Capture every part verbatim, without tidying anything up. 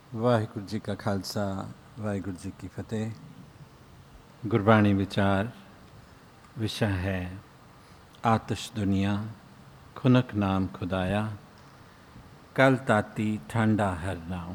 ਵਾਹਿਗੁਰੂ ਜੀ ਕਾ ਖਾਲਸਾ, ਵਾਹਿਗੁਰੂ ਜੀ ਕੀ ਫਤਿਹ। ਗੁਰਬਾਣੀ ਵਿਚਾਰ ਵਿਸ਼ਾ ਹੈ ਆਤਿਸ਼ ਦੁਨੀਆ, ਖੁਨਕ ਨਾਮ ਖੁਦਾਇਆ, ਕਲ ਤਾਤੀ ਠੰਡਾ ਹਰ ਨਾਉ।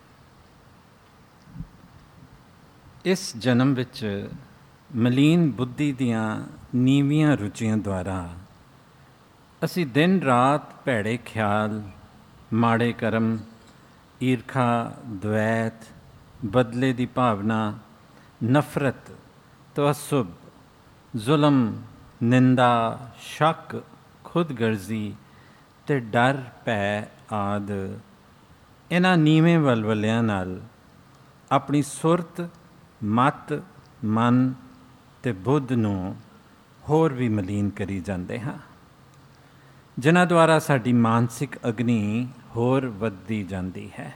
ਇਸ ਜਨਮ ਵਿੱਚ ਮਲੀਨ ਬੁੱਧੀ ਦੀਆਂ ਨੀਵੀਆਂ ਰੁਚੀਆਂ ਦੁਆਰਾ ਅਸੀਂ ਦਿਨ ਰਾਤ ਭੈੜੇ ਖਿਆਲ, ਮਾੜੇ ਕਰਮ, ਈਰਖਾ, ਦਵੈਤ, ਬਦਲੇ ਦੀ ਭਾਵਨਾ, ਨਫ਼ਰਤ, ਤਅੱਸੁਬ, ਜ਼ੁਲਮ, ਨਿੰਦਾ, ਸ਼ੱਕ, ਖੁਦਗਰਜ਼ੀ ਅਤੇ ਡਰ ਭੈ ਆਦਿ ਇਹਨਾਂ ਨੀਵੇਂ ਵਲਵਲਿਆਂ ਨਾਲ ਆਪਣੀ ਸੁਰਤ, ਮਤ, ਮਨ ਅਤੇ ਬੁੱਧ ਨੂੰ ਹੋਰ ਵੀ ਮਲੀਨ ਕਰੀ ਜਾਂਦੇ ਹਾਂ, ਜਿਨ੍ਹਾਂ ਦੁਆਰਾ ਸਾਡੀ ਮਾਨਸਿਕ ਅਗਨੀ ਹੋਰ ਵੱਧਦੀ ਜਾਂਦੀ ਹੈ।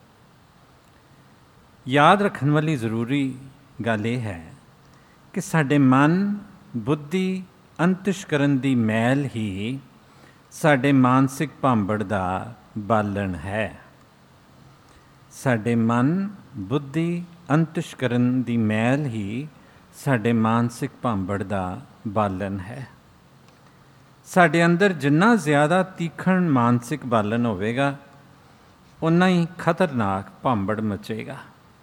ਯਾਦ ਰੱਖਣ ਵਾਲੀ ਜ਼ਰੂਰੀ ਗੱਲ ਇਹ ਹੈ ਕਿ ਸਾਡੇ ਮਨ, ਬੁੱਧੀ, ਅੰਤਿਸ਼ਕਰਨ ਦੀ ਮੈਲ ਹੀ ਸਾਡੇ ਮਾਨਸਿਕ ਭਾਂਬੜ ਦਾ ਬਾਲਣ ਹੈ। ਸਾਡੇ ਮਨ, ਬੁੱਧੀ, ਅੰਤਿਸ਼ਕਰਨ ਦੀ ਮੈਲ ਹੀ ਸਾਡੇ ਮਾਨਸਿਕ ਭਾਂਬੜ ਦਾ ਬਾਲਣ ਹੈ। ਸਾਡੇ ਅੰਦਰ ਜਿੰਨਾ ਜ਼ਿਆਦਾ ਤੀਖਣ ਮਾਨਸਿਕ ਬਾਲਣ ਹੋਵੇਗਾ, ਓਨਾ ਹੀ ਖਤਰਨਾਕ ਭਾਂਬੜ ਮਚੇਗਾ।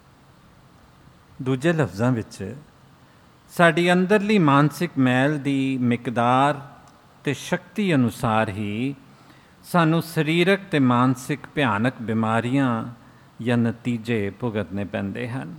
ਦੂਜੇ ਲਫ਼ਜ਼ਾਂ ਵਿੱਚ ਸਾਡੀ ਅੰਦਰਲੀ ਮਾਨਸਿਕ ਮੈਲ ਦੀ ਮਿਕਦਾਰ ਅਤੇ ਸ਼ਕਤੀ ਅਨੁਸਾਰ ਹੀ ਸਾਨੂੰ ਸਰੀਰਕ ਅਤੇ ਮਾਨਸਿਕ ਭਿਆਨਕ ਬਿਮਾਰੀਆਂ ਜਾਂ ਨਤੀਜੇ ਭੁਗਤਣੇ ਪੈਂਦੇ ਹਨ।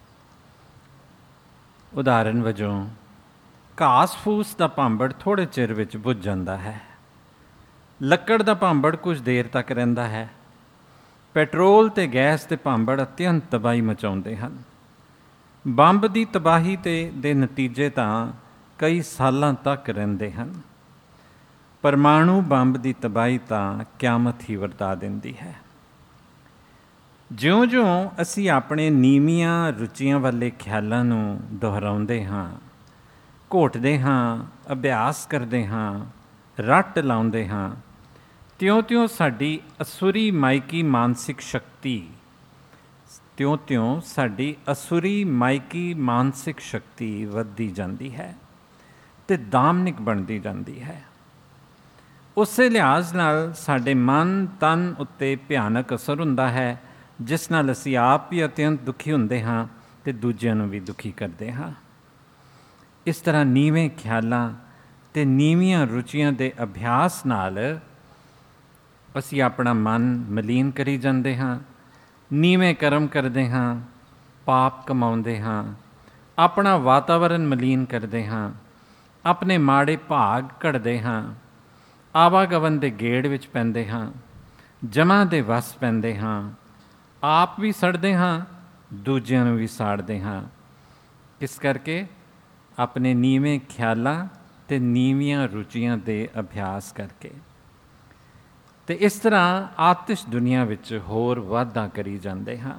ਉਦਾਹਰਨ ਵਜੋਂ ਘਾਸ ਫੂਸ ਦਾ ਭਾਂਬੜ ਥੋੜ੍ਹੇ ਚਿਰ ਵਿੱਚ ਬੁੱਝ ਜਾਂਦਾ ਹੈ। ਲੱਕੜ ਦਾ ਭਾਂਬੜ ਕੁਝ ਦੇਰ ਤੱਕ ਰਹਿੰਦਾ ਹੈ। ਪੈਟਰੋਲ ਅਤੇ ਗੈਸ ਦੇ ਭਾਂਬੜ ਅਤਿਅੰਤ ਤਬਾਹੀ ਮਚਾਉਂਦੇ ਹਨ। ਬੰਬ ਦੀ ਤਬਾਹੀ ਤੇ ਦੇ ਨਤੀਜੇ ਤਾਂ ਕਈ ਸਾਲਾਂ ਤੱਕ ਰਹਿੰਦੇ ਹਨ। ਪਰਮਾਣੂ ਬੰਬ ਦੀ ਤਬਾਹੀ ਤਾਂ ਕਿਆਮਤ ਹੀ ਵਰਤਾ ਦਿੰਦੀ ਹੈ। ਜਿਉਂ-ਜਿਉਂ ਅਸੀਂ ਆਪਣੇ ਨੀਵੀਆਂ ਰੁਚੀਆਂ ਵਾਲੇ ਖਿਆਲਾਂ ਨੂੰ ਦੁਹਰਾਉਂਦੇ ਹਾਂ, ਘੋਟਦੇ ਹਾਂ, ਅਭਿਆਸ ਕਰਦੇ ਹਾਂ, ਰੱਟ ਲਾਉਂਦੇ ਹਾਂ, ਤਿਉਂ-ਤਿਉਂ ਸਾਡੀ ਅਸੁਰੀ ਮਾਇਕੀ ਮਾਨਸਿਕ ਸ਼ਕਤੀ ਤਿਉਂ-ਤਿਉਂ ਸਾਡੀ ਅਸੁਰੀ ਮਾਇਕੀ ਮਾਨਸਿਕ ਸ਼ਕਤੀ ਵੱਧਦੀ ਜਾਂਦੀ ਹੈ ਅਤੇ ਦਾਮਨਿਕ ਬਣਦੀ ਜਾਂਦੀ ਹੈ। ਉਸੇ ਲਿਹਾਜ਼ ਨਾਲ ਸਾਡੇ ਮਨ, ਤਨ ਉੱਤੇ ਭਿਆਨਕ ਅਸਰ ਹੁੰਦਾ ਹੈ, ਜਿਸ ਨਾਲ ਅਸੀਂ ਆਪ ਵੀ ਅਤਿਅੰਤ ਦੁਖੀ ਹੁੰਦੇ ਹਾਂ ਅਤੇ ਦੂਜਿਆਂ ਨੂੰ ਵੀ ਦੁਖੀ ਕਰਦੇ ਹਾਂ। ਇਸ ਤਰ੍ਹਾਂ ਨੀਵੇਂ ਖਿਆਲਾਂ ਅਤੇ ਨੀਵੀਆਂ ਰੁਚੀਆਂ ਦੇ ਅਭਿਆਸ ਨਾਲ ਅਸੀਂ ਆਪਣਾ ਮਨ ਮਲੀਨ ਕਰੀ ਜਾਂਦੇ ਹਾਂ, ਨੀਵੇਂ ਕਰਮ ਕਰਦੇ ਹਾਂ, ਪਾਪ ਕਮਾਉਂਦੇ ਹਾਂ, ਆਪਣਾ ਵਾਤਾਵਰਨ ਮਲੀਨ ਕਰਦੇ ਹਾਂ, ਆਪਣੇ ਮਾੜੇ ਭਾਗ ਘੜਦੇ ਹਾਂ, ਆਵਾਗਮਨ ਦੇ ਗੇੜ ਵਿੱਚ ਪੈਂਦੇ ਹਾਂ, ਜਮਾਂ ਦੇ ਵਸ ਪੈਂਦੇ ਹਾਂ, ਆਪ ਵੀ ਸੜਦੇ ਹਾਂ, ਦੂਜਿਆਂ ਨੂੰ ਵੀ ਸਾੜਦੇ ਹਾਂ। ਇਸ ਕਰਕੇ ਆਪਣੇ ਨੀਵੇਂ ਖਿਆਲਾਂ ਅਤੇ ਨੀਵੀਆਂ ਰੁਚੀਆਂ ਦੇ ਅਭਿਆਸ ਕਰਕੇ ਅਤੇ ਇਸ ਤਰ੍ਹਾਂ ਆਤਿਸ਼ ਦੁਨੀਆ ਵਿੱਚ ਹੋਰ ਵਾਧਾ ਕਰੀ ਜਾਂਦੇ ਹਾਂ।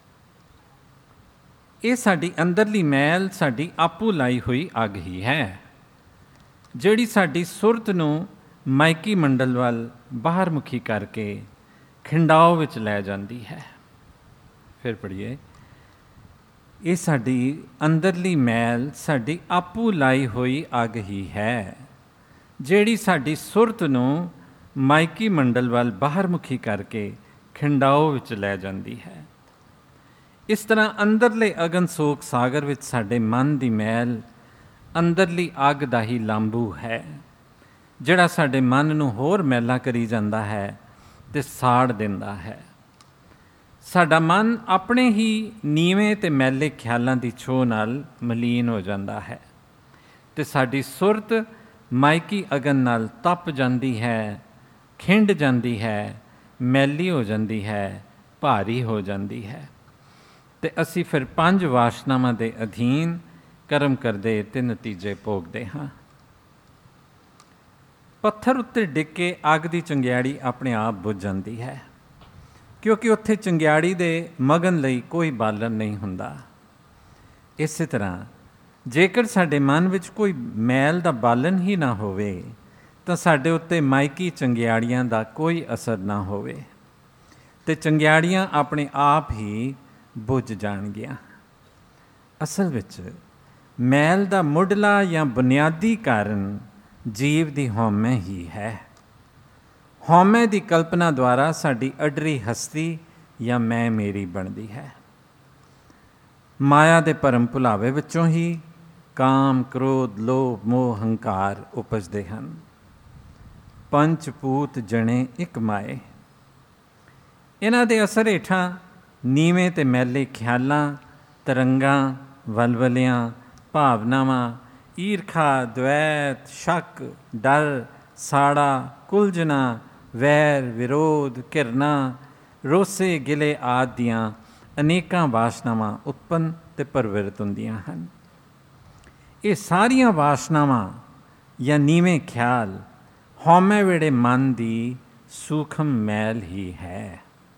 ਇਹ ਸਾਡੀ ਅੰਦਰਲੀ ਮੈਲ, ਸਾਡੀ ਆਪੂ ਲਾਈ ਹੋਈ ਅੱਗ ਹੀ ਹੈ, ਜਿਹੜੀ ਸਾਡੀ ਸੁਰਤ ਨੂੰ ਮਾਇਕੀ ਮੰਡਲ ਵੱਲ ਬਾਹਰ ਮੁਖੀ ਕਰਕੇ ਖਿੰਡਾਓ ਵਿੱਚ ਲੈ ਜਾਂਦੀ ਹੈ। ਫਿਰ ਪੜ੍ਹੀਏ, ਇਹ ਸਾਡੀ ਅੰਦਰਲੀ ਮੈਲ, ਸਾਡੀ ਆਪੂ ਲਾਈ ਹੋਈ ਅੱਗ ਹੀ ਹੈ, ਜਿਹੜੀ ਸਾਡੀ ਸੁਰਤ ਨੂੰ ਮਾਇਕੀ ਮੰਡਲ ਵੱਲ ਬਾਹਰ ਮੁਖੀ ਕਰਕੇ ਖਿੰਡਾਓ ਵਿੱਚ ਲੈ ਜਾਂਦੀ ਹੈ। ਇਸ ਤਰ੍ਹਾਂ ਅੰਦਰਲੇ ਅਗਨ ਸੋਕ ਸਾਗਰ ਵਿੱਚ ਸਾਡੇ ਮਨ ਦੀ ਮੈਲ ਅੰਦਰਲੀ ਅੱਗ ਦਾ ਹੀ ਲਾਂਬੂ ਹੈ, ਜਿਹੜਾ ਸਾਡੇ ਮਨ ਨੂੰ ਹੋਰ ਮੈਲਾ ਕਰੀ ਜਾਂਦਾ ਹੈ ਅਤੇ ਸਾੜ ਦਿੰਦਾ ਹੈ। ਸਾਡਾ ਮਨ ਆਪਣੇ ਹੀ ਨੀਵੇਂ ਅਤੇ ਮੈਲੇ ਖਿਆਲਾਂ ਦੀ ਛੋਹ ਨਾਲ ਮਲੀਨ ਹੋ ਜਾਂਦਾ ਹੈ ਅਤੇ ਸਾਡੀ ਸੁਰਤ ਮਾਇਕੀ ਅਗਨ ਨਾਲ ਤਪ ਜਾਂਦੀ ਹੈ, ਖਿੰਡ ਜਾਂਦੀ ਹੈ, ਮੈਲੀ ਹੋ ਜਾਂਦੀ ਹੈ, ਭਾਰੀ ਹੋ ਜਾਂਦੀ ਹੈ ਅਤੇ ਅਸੀਂ ਫਿਰ ਪੰਜ ਵਾਸ਼ਨਾਵਾਂ ਦੇ ਅਧੀਨ ਕਰਮ ਕਰਦੇ ਅਤੇ ਨਤੀਜੇ ਭੋਗਦੇ ਹਾਂ। ਪੱਥਰ ਉੱਤੇ ਡਿੱਗ ਕੇ ਅੱਗ ਦੀ ਚੰਗਿਆੜੀ ਆਪਣੇ ਆਪ ਬੁਝ ਜਾਂਦੀ ਹੈ, ਕਿਉਂਕਿ ਉੱਥੇ ਚੰਗਿਆੜੀ ਦੇ ਮਗਨ ਲਈ ਕੋਈ ਬਾਲਣ ਨਹੀਂ ਹੁੰਦਾ। ਇਸੇ ਤਰ੍ਹਾਂ ਜੇਕਰ ਸਾਡੇ ਮਨ ਵਿੱਚ ਕੋਈ ਮੈਲ ਦਾ ਬਾਲਣ ਹੀ ਨਾ ਹੋਵੇ, ਤਾਂ ਸਾਡੇ ਉੱਤੇ ਮਾਇਕੀ ਚੰਗਿਆੜੀਆਂ ਦਾ ਕੋਈ ਅਸਰ ਨਾ ਹੋਵੇ। ਤੇ ਚੰਗਿਆੜੀਆਂ ਆਪਣੇ ਆਪ ਹੀ ਬੁੱਝ ਜਾਣਗੀਆਂ। ਅਸਲ ਵਿੱਚ ਮੈਲ ਦਾ ਮੁੱਢਲਾ ਜਾਂ ਬੁਨਿਆਦੀ ਕਾਰਨ ਜੀਵ ਦੀ ਹਉਮੈ ਹੀ ਹੈ। ਹਉਮੈ ਦੀ ਕਲਪਨਾ ਦੁਆਰਾ ਸਾਡੀ ਅਡਰੀ ਹਸਤੀ ਜਾਂ ਮੈਂ ਮੇਰੀ ਬਣਦੀ ਹੈ। ਮਾਇਆ ਦੇ ਭਰਮ ਭੁਲਾਵੇ ਵਿੱਚੋਂ ਹੀ ਕਾਮ, ਕ੍ਰੋਧ, ਲੋਭ, ਮੋਹ, ਹੰਕਾਰ ਉਪਜਦੇ ਹਨ। ਪੰਚ ਭੂਤ ਜਣੇ ਇੱਕ ਮਾਏ। ਇਹਨਾਂ ਦੇ ਅਸਰ ਹੇਠਾਂ ਨੀਵੇਂ ਤੇ ਮੈਲੇ ਖਿਆਲਾਂ, ਤਰੰਗਾਂ, ਵਲਵਲਿਆਂ, ਭਾਵਨਾਵਾਂ, ਈਰਖਾ, ਦਵੈਤ, ਸ਼ੱਕ, ਡਰ, ਸਾੜਾ, ਕੁਲਝਣਾ, ਵੈਰ, ਵਿਰੋਧ, ਘਿਰਨਾ, ਰੋਸੇ, ਗਿਲੇ ਆਦਿ ਦੀਆਂ ਅਨੇਕਾਂ ਵਾਸ਼ਨਾਵਾਂ ਉਤਪੰਨ ਤੇ ਪ੍ਰਵਿਰਤ ਹੁੰਦੀਆਂ ਹਨ। ਇਹ ਸਾਰੀਆਂ ਵਾਸ਼ਨਾਵਾਂ ਜਾਂ ਨੀਵੇਂ ਖਿਆਲ ਹਉਮੈ ਵੇੜੇ ਮਨ ਦੀ ਸੂਖਮ ਮੈਲ ਹੀ ਹੈ।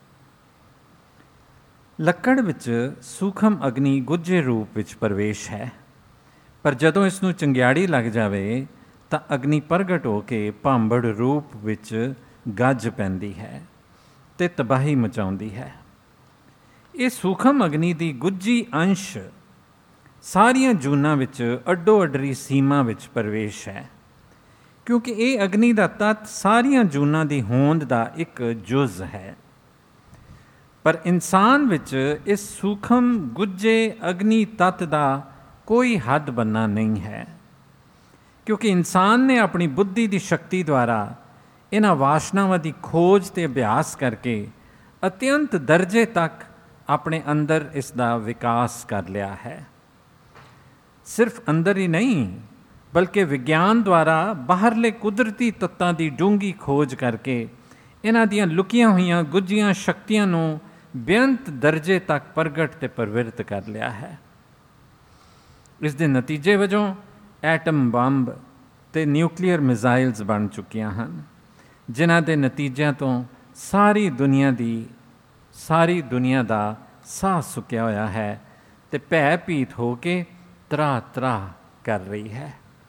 ਲੱਕੜ ਵਿੱਚ ਸੂਖਮ ਅਗਨੀ ਗੁੱਝੇ ਰੂਪ ਵਿੱਚ ਪ੍ਰਵੇਸ਼ ਹੈ, ਪਰ ਜਦੋਂ ਇਸ ਨੂੰ ਚੰਗਿਆੜੀ ਲੱਗ ਜਾਵੇ ਤਾਂ ਅਗਨੀ ਪ੍ਰਗਟ ਹੋ ਕੇ ਭਾਂਬੜ ਰੂਪ ਵਿੱਚ ਗੱਜ ਪੈਂਦੀ ਹੈ ਤੇ ਤਬਾਹੀ ਮਚਾਉਂਦੀ ਹੈ। ਇਹ ਸੂਖਮ ਅਗਨੀ ਦੀ ਗੁੱਝੀ ਅੰਸ਼ ਸਾਰੀਆਂ ਜੂਨਾਂ ਵਿੱਚ ਅੱਡੋ ਅੱਡਰੀ ਸੀਮਾ ਵਿੱਚ ਪ੍ਰਵੇਸ਼ ਹੈ, ਕਿਉਂਕਿ ਇਹ ਅਗਨੀ ਦਾ ਤੱਤ ਸਾਰੀਆਂ ਜੂਨਾਂ ਦੀ ਹੋਂਦ ਦਾ ਇੱਕ ਜੁਜ਼ ਹੈ। ਪਰ ਇਨਸਾਨ ਵਿੱਚ ਇਸ ਸੂਖਮ ਗੁੱਝੇ ਅਗਨੀ ਤੱਤ ਦਾ ਕੋਈ ਹੱਦ ਬੰਨਾ ਨਹੀਂ ਹੈ, ਕਿਉਂਕਿ ਇਨਸਾਨ ਨੇ ਆਪਣੀ ਬੁੱਧੀ ਦੀ ਸ਼ਕਤੀ ਦੁਆਰਾ ਇਹਨਾਂ ਵਾਸ਼ਨਾਵਾਂ ਦੀ ਖੋਜ ਅਤੇ ਅਭਿਆਸ ਕਰਕੇ ਅਤਿਅੰਤ ਦਰਜੇ ਤੱਕ ਆਪਣੇ ਅੰਦਰ ਇਸ ਦਾ ਵਿਕਾਸ ਕਰ ਲਿਆ ਹੈ। ਸਿਰਫ ਅੰਦਰ ਹੀ ਨਹੀਂ, ਬਲਕਿ ਵਿਗਿਆਨ ਦੁਆਰਾ ਬਾਹਰਲੇ ਕੁਦਰਤੀ ਤੱਤਾਂ ਦੀ ਡੂੰਘੀ ਖੋਜ ਕਰਕੇ ਇਹਨਾਂ ਦੀਆਂ ਲੁਕੀਆਂ ਹੋਈਆਂ ਗੁੱਝੀਆਂ ਸ਼ਕਤੀਆਂ ਨੂੰ ਬੇਅੰਤ ਦਰਜੇ ਤੱਕ ਪ੍ਰਗਟ ਤੇ ਪ੍ਰਵਿਰਤ ਕਰ ਲਿਆ ਹੈ। ਇਸ ਦੇ ਨਤੀਜੇ ਵਜੋਂ ਐਟਮ ਬੰਬ ਅਤੇ ਨਿਊਕਲੀਅਰ ਮਿਜ਼ਾਈਲਸ ਬਣ ਚੁੱਕੀਆਂ ਹਨ, ਜਿਨ੍ਹਾਂ ਦੇ ਨਤੀਜਿਆਂ ਤੋਂ ਸਾਰੀ ਦੁਨੀਆ ਦੀ ਸਾਰੀ ਦੁਨੀਆ ਦਾ ਸਾਹ ਸੁੱਕਿਆ ਹੋਇਆ ਹੈ ਅਤੇ ਭੈ ਭੀਤ ਹੋ ਕੇ ਤਰਾਹ ਤਰਾਹ ਕਰ ਰਹੀ ਹੈ।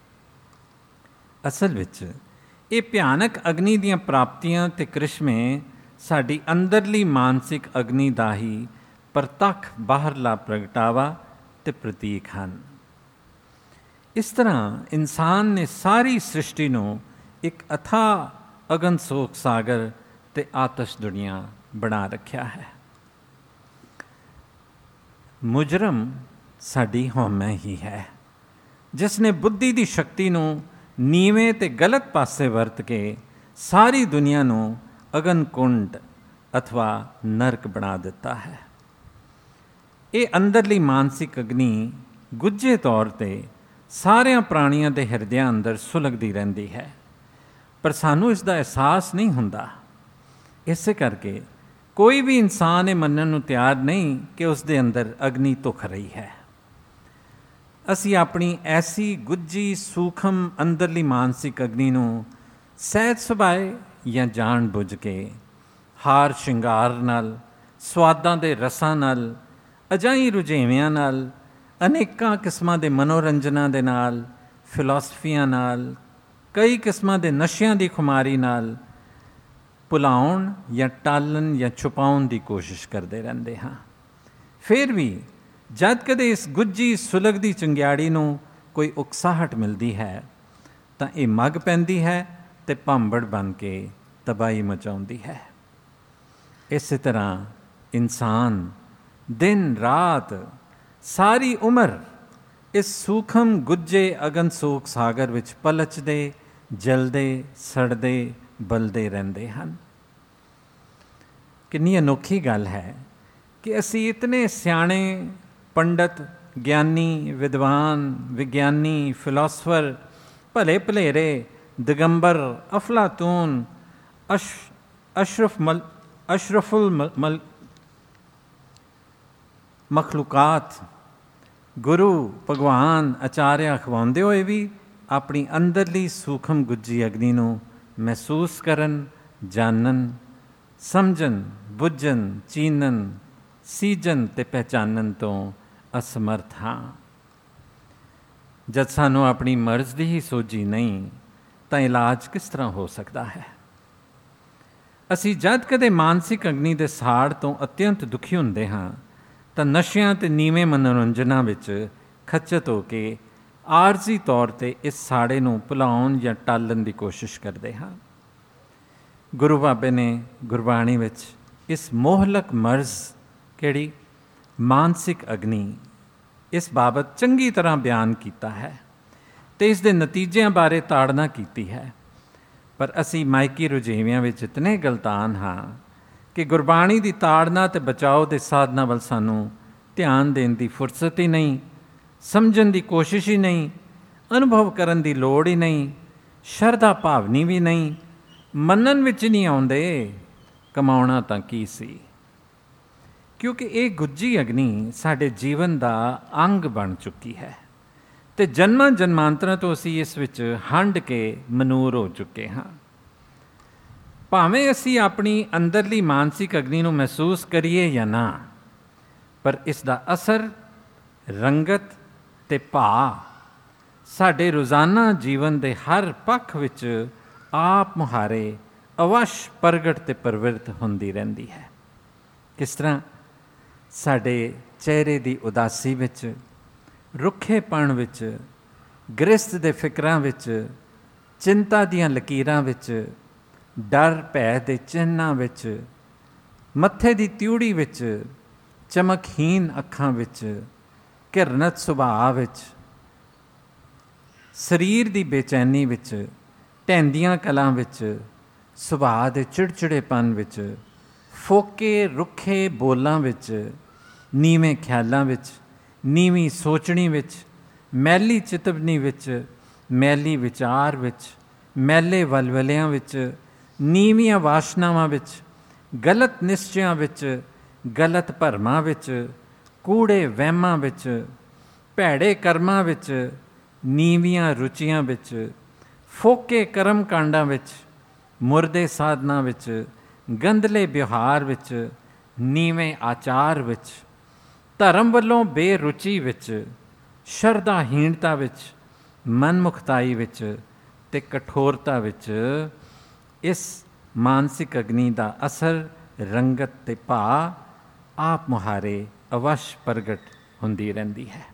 ਅਸਲ ਵਿੱਚ ਇਹ ਭਿਆਨਕ ਅਗਨੀ ਦੀਆਂ ਪ੍ਰਾਪਤੀਆਂ ਅਤੇ ਕ੍ਰਿਸ਼ਮੇ ਸਾਡੀ ਅੰਦਰਲੀ ਮਾਨਸਿਕ ਅਗਨੀ ਦਾ ਹੀ ਪ੍ਰਤੱਖ ਬਾਹਰਲਾ ਪ੍ਰਗਟਾਵਾ ਅਤੇ ਪ੍ਰਤੀਕ ਹਨ। ਇਸ ਤਰ੍ਹਾਂ ਇਨਸਾਨ ਨੇ ਸਾਰੀ ਸ੍ਰਿਸ਼ਟੀ ਨੂੰ ਇੱਕ ਅਥਾਹ ਅਗਨ ਸੋਖ ਸਾਗਰ ਅਤੇ ਆਤਸ਼ ਦੁਨੀਆ ਬਣਾ ਰੱਖਿਆ ਹੈ। ਮੁਜਰਮ ਸਾਡੀ ਹਉਮੈ ਹੀ ਹੈ, ਜਿਸ ਨੇ ਬੁੱਧੀ ਦੀ ਸ਼ਕਤੀ ਨੂੰ ਨੀਵੇਂ ਅਤੇ ਗਲਤ ਪਾਸੇ ਵਰਤ ਕੇ ਸਾਰੀ ਦੁਨੀਆ ਨੂੰ ਅਗਨ ਕੁੰਡ ਅਥਵਾ ਨਰਕ ਬਣਾ ਦਿੱਤਾ ਹੈ। ਇਹ ਅੰਦਰਲੀ ਮਾਨਸਿਕ ਅਗਨੀ ਗੁੱਝੇ ਤੌਰ 'ਤੇ ਸਾਰਿਆਂ ਪ੍ਰਾਣੀਆਂ ਦੇ ਹਿਰਦਿਆਂ ਅੰਦਰ ਸੁਲਗਦੀ ਰਹਿੰਦੀ ਹੈ, ਪਰ ਸਾਨੂੰ ਇਸ ਦਾ ਅਹਿਸਾਸ ਨਹੀਂ ਹੁੰਦਾ। ਇਸੇ ਕਰਕੇ ਕੋਈ ਵੀ ਇਨਸਾਨ ਇਹ ਮੰਨਣ ਨੂੰ ਤਿਆਰ ਨਹੀਂ ਕਿ ਉਸ ਦੇ ਅੰਦਰ ਅਗਨੀ ਧੁਖ ਰਹੀ ਹੈ। ਅਸੀਂ ਆਪਣੀ ਐਸੀ ਗੁੱਝੀ ਸੂਖਮ ਅੰਦਰਲੀ ਮਾਨਸਿਕ ਅਗਨੀ ਨੂੰ ਸਹਿਜ ਸੁਭਾਏ ਜਾਂ ਜਾਣ ਬੁੱਝ ਕੇ ਹਾਰ ਸ਼ਿੰਗਾਰ ਨਾਲ, ਸਵਾਦਾਂ ਦੇ ਰਸਾਂ ਨਾਲ, ਅਜਾਈਂ ਰੁਝੇਵਿਆਂ ਨਾਲ, ਅਨੇਕਾਂ ਕਿਸਮਾਂ ਦੇ ਮਨੋਰੰਜਨਾਂ ਦੇ ਨਾਲ, ਫਿਲਾਸਫੀਆਂ ਨਾਲ, ਕਈ ਕਿਸਮਾਂ ਦੇ ਨਸ਼ਿਆਂ ਦੀ ਖੁਮਾਰੀ ਨਾਲ ਭੁਲਾਉਣ ਜਾਂ ਟਾਲਣ ਜਾਂ ਛੁਪਾਉਣ ਦੀ ਕੋਸ਼ਿਸ਼ ਕਰਦੇ ਰਹਿੰਦੇ ਹਾਂ। ਫਿਰ ਵੀ ਜਦ ਕਦੇ ਇਸ ਗੁੱਝੀ ਸੁਲਗਦੀ ਚੰਗਿਆੜੀ ਨੂੰ ਕੋਈ ਉਕਸਾਹਟ ਮਿਲਦੀ ਹੈ ਤਾਂ ਇਹ ਮੱਗ ਪੈਂਦੀ ਹੈ ਅਤੇ ਭਾਂਬੜ ਬਣ ਕੇ ਤਬਾਹੀ ਮਚਾਉਂਦੀ ਹੈ। ਇਸੇ ਤਰ੍ਹਾਂ ਇਨਸਾਨ ਦਿਨ ਰਾਤ ਸਾਰੀ ਉਮਰ ਇਸ ਸੂਖਮ ਗੁੱਝੇ ਅਗਨ ਸੋਖ ਸਾਗਰ ਵਿੱਚ ਪਲਚਦੇ, ਜਲਦੇ, ਸੜਦੇ, ਬਲਦੇ ਰਹਿੰਦੇ ਹਨ। ਕਿੰਨੀ ਅਨੋਖੀ ਗੱਲ ਹੈ ਕਿ ਅਸੀਂ ਇਤਨੇ ਸਿਆਣੇ ਪੰਡਤ, ਗਿਆਨੀ, ਵਿਦਵਾਨ, ਵਿਗਿਆਨੀ, ਫਿਲਾਸਫਰ, ਭਲੇ ਭਲੇਰੇ, ਦਿਗੰਬਰ, ਅਫਲਾਤੂਨ, ਅਸ਼ ਅਸ਼ਰਫ ਮਲ ਅਸ਼ਰਫੁਲ ਮਲ ਮਖਲੂਕਾਤ, ਗੁਰੂ, ਭਗਵਾਨ, ਆਚਾਰਿਆ ਅਖਵਾਉਂਦੇ ਹੋਏ ਵੀ ਆਪਣੀ ਅੰਦਰਲੀ ਸੂਖਮ ਗੁੱਝੀ ਅਗਨੀ ਨੂੰ ਮਹਿਸੂਸ ਕਰਨ, ਜਾਣਨ, ਸਮਝਣ, ਬੁੱਝਣ, ਚੀਨਣ, ਸੀਜਣ ਅਤੇ ਪਹਿਚਾਨਣ ਤੋਂ ਅਸਮਰਥ ਹਾਂ। ਜਦ ਸਾਨੂੰ ਆਪਣੀ ਮਰਜ਼ ਦੀ ਹੀ ਸੋਝੀ ਨਹੀਂ ਤਾਂ ਇਲਾਜ ਕਿਸ ਤਰ੍ਹਾਂ ਹੋ ਸਕਦਾ ਹੈ? ਅਸੀਂ ਜਦ ਕਦੇ ਮਾਨਸਿਕ ਅਗਨੀ ਦੇ ਸਾੜ ਤੋਂ ਅਤਿਅੰਤ ਦੁਖੀ ਹੁੰਦੇ ਹਾਂ ਤਾਂ ਨਸ਼ਿਆਂ ਅਤੇ ਨੀਵੇਂ ਮਨੋਰੰਜਨਾਂ ਵਿੱਚ ਖੱਚਤ ਹੋ ਕੇ ਆਰਜ਼ੀ ਤੌਰ 'ਤੇ ਇਸ ਸਾੜੇ ਨੂੰ ਭੁਲਾਉਣ ਜਾਂ ਟਾਲਣ ਦੀ ਕੋਸ਼ਿਸ਼ ਕਰਦੇ ਹਾਂ। ਗੁਰੂ ਬਾਬੇ ਨੇ ਗੁਰਬਾਣੀ ਵਿੱਚ ਇਸ ਮੋਹਲਕ ਮਰਜ਼ ਕਿਹੜੀ ਮਾਨਸਿਕ ਅਗਨੀ ਇਸ ਬਾਬਤ ਚੰਗੀ ਤਰ੍ਹਾਂ ਬਿਆਨ ਕੀਤਾ ਹੈ ਅਤੇ ਇਸ ਦੇ ਨਤੀਜਿਆਂ ਬਾਰੇ ਤਾੜਨਾ ਕੀਤੀ ਹੈ। ਪਰ ਅਸੀਂ ਮਾਇਕੀ ਰੁਝੇਵਿਆਂ ਵਿੱਚ ਇਤਨੇ ਗਲਤਾਨ ਹਾਂ ਕਿ ਗੁਰਬਾਣੀ ਦੀ ਤਾੜਨਾ ਅਤੇ ਬਚਾਓ ਦੇ ਸਾਧਨਾਂ ਵੱਲ ਸਾਨੂੰ ਧਿਆਨ ਦੇਣ ਦੀ ਫੁਰਸਤ ਹੀ ਨਹੀਂ, ਸਮਝਣ ਦੀ ਕੋਸ਼ਿਸ਼ ਹੀ ਨਹੀਂ, ਅਨੁਭਵ ਕਰਨ ਦੀ ਲੋੜ ਹੀ ਨਹੀਂ, ਸ਼ਰਧਾ ਭਾਵਨੀ ਵੀ ਨਹੀਂ, ਮੰਨਣ ਵਿੱਚ ਨਹੀਂ ਆਉਂਦੇ ਕਮਾਉਣਾ ਤਾਂ ਕੀ ਸੀ। ਕਿਉਂਕਿ ਇਹ ਗੁੱਜੀ ਅਗਨੀ ਸਾਡੇ ਜੀਵਨ ਦਾ ਅੰਗ ਬਣ ਚੁੱਕੀ ਹੈ ਅਤੇ ਜਨਮਾਂ ਜਨਮਾਂਤਰਾਂ ਤੋਂ ਅਸੀਂ ਇਸ ਵਿੱਚ ਹੰਡ ਕੇ ਮਨੂਰ ਹੋ ਚੁੱਕੇ ਹਾਂ। ਭਾਵੇਂ ਅਸੀਂ ਆਪਣੀ ਅੰਦਰਲੀ ਮਾਨਸਿਕ ਅਗਨੀ ਨੂੰ ਮਹਿਸੂਸ ਕਰੀਏ ਜਾਂ ਨਾ, ਪਰ ਇਸ ਦਾ ਅਸਰ, ਰੰਗਤ ਅਤੇ ਭਾਅ ਸਾਡੇ ਰੋਜ਼ਾਨਾ ਜੀਵਨ ਦੇ ਹਰ ਪੱਖ ਵਿੱਚ ਆਪ ਮੁਹਾਰੇ ਅਵਸ਼ ਪ੍ਰਗਟ ਅਤੇ ਪ੍ਰਵਿਰਤ ਹੁੰਦੀ ਰਹਿੰਦੀ ਹੈ। ਕਿਸ ਤਰ੍ਹਾਂ ਸਾਡੇ ਚਿਹਰੇ ਦੀ ਉਦਾਸੀ ਵਿੱਚ, ਰੁੱਖੇਪਣ ਵਿੱਚ, ਗ੍ਰਸਤ ਦੇ ਫਿਕਰਾਂ ਵਿੱਚ, ਚਿੰਤਾ ਦੀਆਂ ਲਕੀਰਾਂ ਵਿੱਚ, ਡਰ ਭੈ ਦੇ ਚਿੰਨ੍ਹਾਂ ਵਿੱਚ, ਮੱਥੇ ਦੀ ਤਿਊੜੀ ਵਿੱਚ, ਚਮਕਹੀਨ ਅੱਖਾਂ ਵਿੱਚ, ਘਿਰਨਤ ਸੁਭਾਅ ਵਿੱਚ, ਸਰੀਰ ਦੀ ਬੇਚੈਨੀ ਵਿੱਚ, ਢਹਿੰਦੀਆਂ ਕਲਾਂ ਵਿੱਚ, ਸੁਭਾਅ ਦੇ ਚਿੜਚਿੜੇਪਨ ਵਿੱਚ, ਫੋਕੇ ਰੁੱਖੇ ਬੋਲਾਂ ਵਿੱਚ, ਨੀਵੇਂ ਖਿਆਲਾਂ ਵਿੱਚ, ਨੀਵੀਂ ਸੋਚਣੀ ਵਿੱਚ, ਮੈਲੀ ਚਿਤਵਨੀ ਵਿੱਚ, ਮੈਲੀ ਵਿਚਾਰ ਵਿੱਚ, ਮੈਲੇ ਵਲਵਲਿਆਂ ਵਿੱਚ, ਨੀਵੀਆਂ ਵਾਸ਼ਨਾਵਾਂ ਵਿੱਚ, ਗਲਤ ਨਿਸ਼ਚਿਆਂ ਵਿੱਚ, ਗਲਤ ਭਰਮਾਂ ਵਿੱਚ, ਕੂੜੇ ਵਹਿਮਾਂ ਵਿੱਚ, ਭੈੜੇ ਕਰਮਾਂ ਵਿੱਚ, ਨੀਵੀਆਂ ਰੁਚੀਆਂ ਵਿੱਚ, ਫੋਕੇ ਕਰਮ ਕਾਂਡਾਂ ਵਿੱਚ, ਮੁਰਦੇ ਸਾਧਨਾਂ ਵਿੱਚ, ਗੰਧਲੇ ਵਿਵਹਾਰ ਵਿੱਚ, ਨੀਵੇਂ ਆਚਾਰ ਵਿੱਚ, ਧਰਮ ਵੱਲੋਂ ਬੇਰੁਚੀ ਵਿੱਚ, ਸ਼ਰਧਾਹੀਣਤਾ ਵਿੱਚ, ਮਨਮੁਖਤਾਈ ਵਿੱਚ ਅਤੇ ਕਠੋਰਤਾ ਵਿੱਚ ਇਸ ਮਾਨਸਿਕ ਅਗਨੀ ਦਾ ਅਸਰ, ਰੰਗਤ ਅਤੇ ਭਾਅ ਆਪ ਮੁਹਾਰੇ ਅਵਸ਼ ਪ੍ਰਗਟ ਹੁੰਦੀ ਰਹਿੰਦੀ ਹੈ।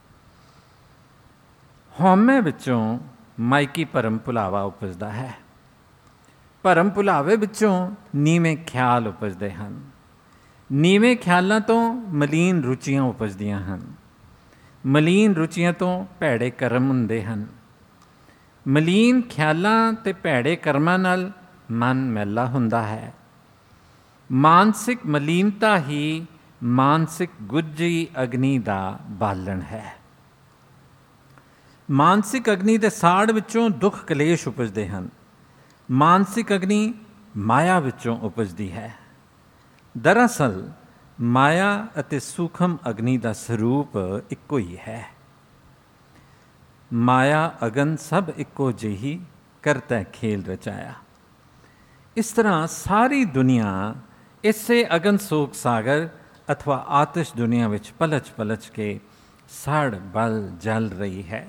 ਹਉਮੈ ਵਿੱਚੋਂ ਮਾਇਕੀ ਭਰਮ ਭੁਲਾਵਾ ਉਪਜਦਾ ਹੈ। ਭਰਮ ਭੁਲਾਵੇ ਵਿੱਚੋਂ ਨੀਵੇਂ ਖਿਆਲ ਉਪਜਦੇ ਹਨ। ਨੀਵੇਂ ਖਿਆਲਾਂ ਤੋਂ ਮਲੀਨ ਰੁਚੀਆਂ ਉਪਜਦੀਆਂ ਹਨ। ਮਲੀਨ ਰੁਚੀਆਂ ਤੋਂ ਭੈੜੇ ਕਰਮ ਹੁੰਦੇ ਹਨ। ਮਲੀਨ ਖਿਆਲਾਂ ਅਤੇ ਭੈੜੇ ਕਰਮਾਂ ਨਾਲ ਮਨ ਮੈਲਾ ਹੁੰਦਾ ਹੈ। ਮਾਨਸਿਕ ਮਲੀਨਤਾ ਹੀ ਮਾਨਸਿਕ ਗੁੱਜੀ ਅਗਨੀ ਦਾ ਬਾਲਣ ਹੈ। ਮਾਨਸਿਕ ਅਗਨੀ ਦੇ ਸਾੜ ਵਿੱਚੋਂ ਦੁੱਖ ਕਲੇਸ਼ ਉਪਜਦੇ ਹਨ। ਮਾਨਸਿਕ ਅਗਨੀ ਮਾਇਆ ਵਿੱਚੋਂ ਉਪਜਦੀ ਹੈ। ਦਰਅਸਲ ਮਾਇਆ ਅਤੇ ਸੂਖਮ ਅਗਨੀ ਦਾ ਸਰੂਪ ਇੱਕੋ ਹੀ ਹੈ। ਮਾਇਆ ਅਗਨ ਸਭ ਇੱਕੋ ਜਿਹੀ, ਕਰਤਾ ਖੇਲ ਰਚਾਇਆ। ਇਸ ਤਰ੍ਹਾਂ ਸਾਰੀ ਦੁਨੀਆ ਇਸੇ ਅਗਨ ਸੋਗ ਸਾਗਰ ਅਥਵਾ ਆਤਿਸ਼ ਦੁਨੀਆ ਵਿੱਚ ਪਲਚ ਪਲਚ ਕੇ ਸੜ ਬਲ ਜਲ ਰਹੀ ਹੈ।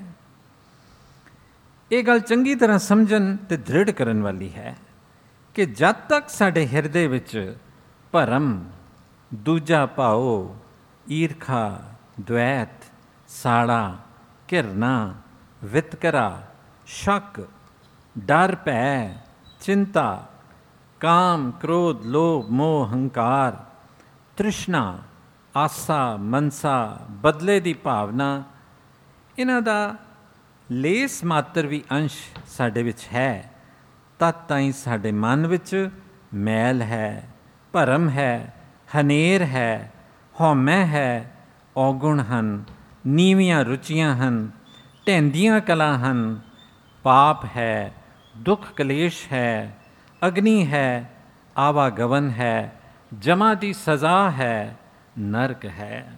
ਇਹ ਗੱਲ ਚੰਗੀ ਤਰ੍ਹਾਂ ਸਮਝਣ ਅਤੇ ਦ੍ਰਿੜ ਕਰਨ ਵਾਲੀ ਹੈ ਕਿ ਜਦ ਤੱਕ ਸਾਡੇ ਹਿਰਦੇ ਵਿੱਚ ਭਰਮ, ਦੂਜਾ ਭਾਓ, ਈਰਖਾ, ਦਵੈਤ, ਸਾੜਾ, ਘਿਰਨਾ, ਵਿਤਕਰਾ, ਸ਼ੱਕ, ਡਰ ਭੈ, ਚਿੰਤਾ, ਕਾਮ, ਕ੍ਰੋਧ, ਲੋਭ, ਮੋਹ, ਹੰਕਾਰ, ਤ੍ਰਿਸ਼ਨਾ, ਆਸਾ, ਮਨਸਾ, ਬਦਲੇ ਦੀ ਭਾਵਨਾ, ਇਹਨਾਂ ਦਾ ਲੇਸ ਮਾਤਰ ਵੀ ਅੰਸ਼ ਸਾਡੇ ਵਿੱਚ ਹੈ, ਤਦ ਤਾਈਂ ਸਾਡੇ ਮਨ ਵਿੱਚ ਮੈਲ ਹੈ, ਭਰਮ ਹੈ, ਹਨੇਰ ਹੈ, ਹਉਮੈ ਹੈ, ਔਗੁਣ ਹਨ, ਨੀਵੀਆਂ ਰੁਚੀਆਂ ਹਨ, ਢਹਿੰਦੀਆਂ ਕਲਾਂ ਹਨ, ਪਾਪ ਹੈ, ਦੁੱਖ ਕਲੇਸ਼ ਹੈ, ਅਗਨੀ ਹੈ, ਆਵਾਗਮਨ ਹੈ, ਜਮਾ ਦੀ ਸਜ਼ਾ ਹੈ, ਨਰਕ ਹੈ।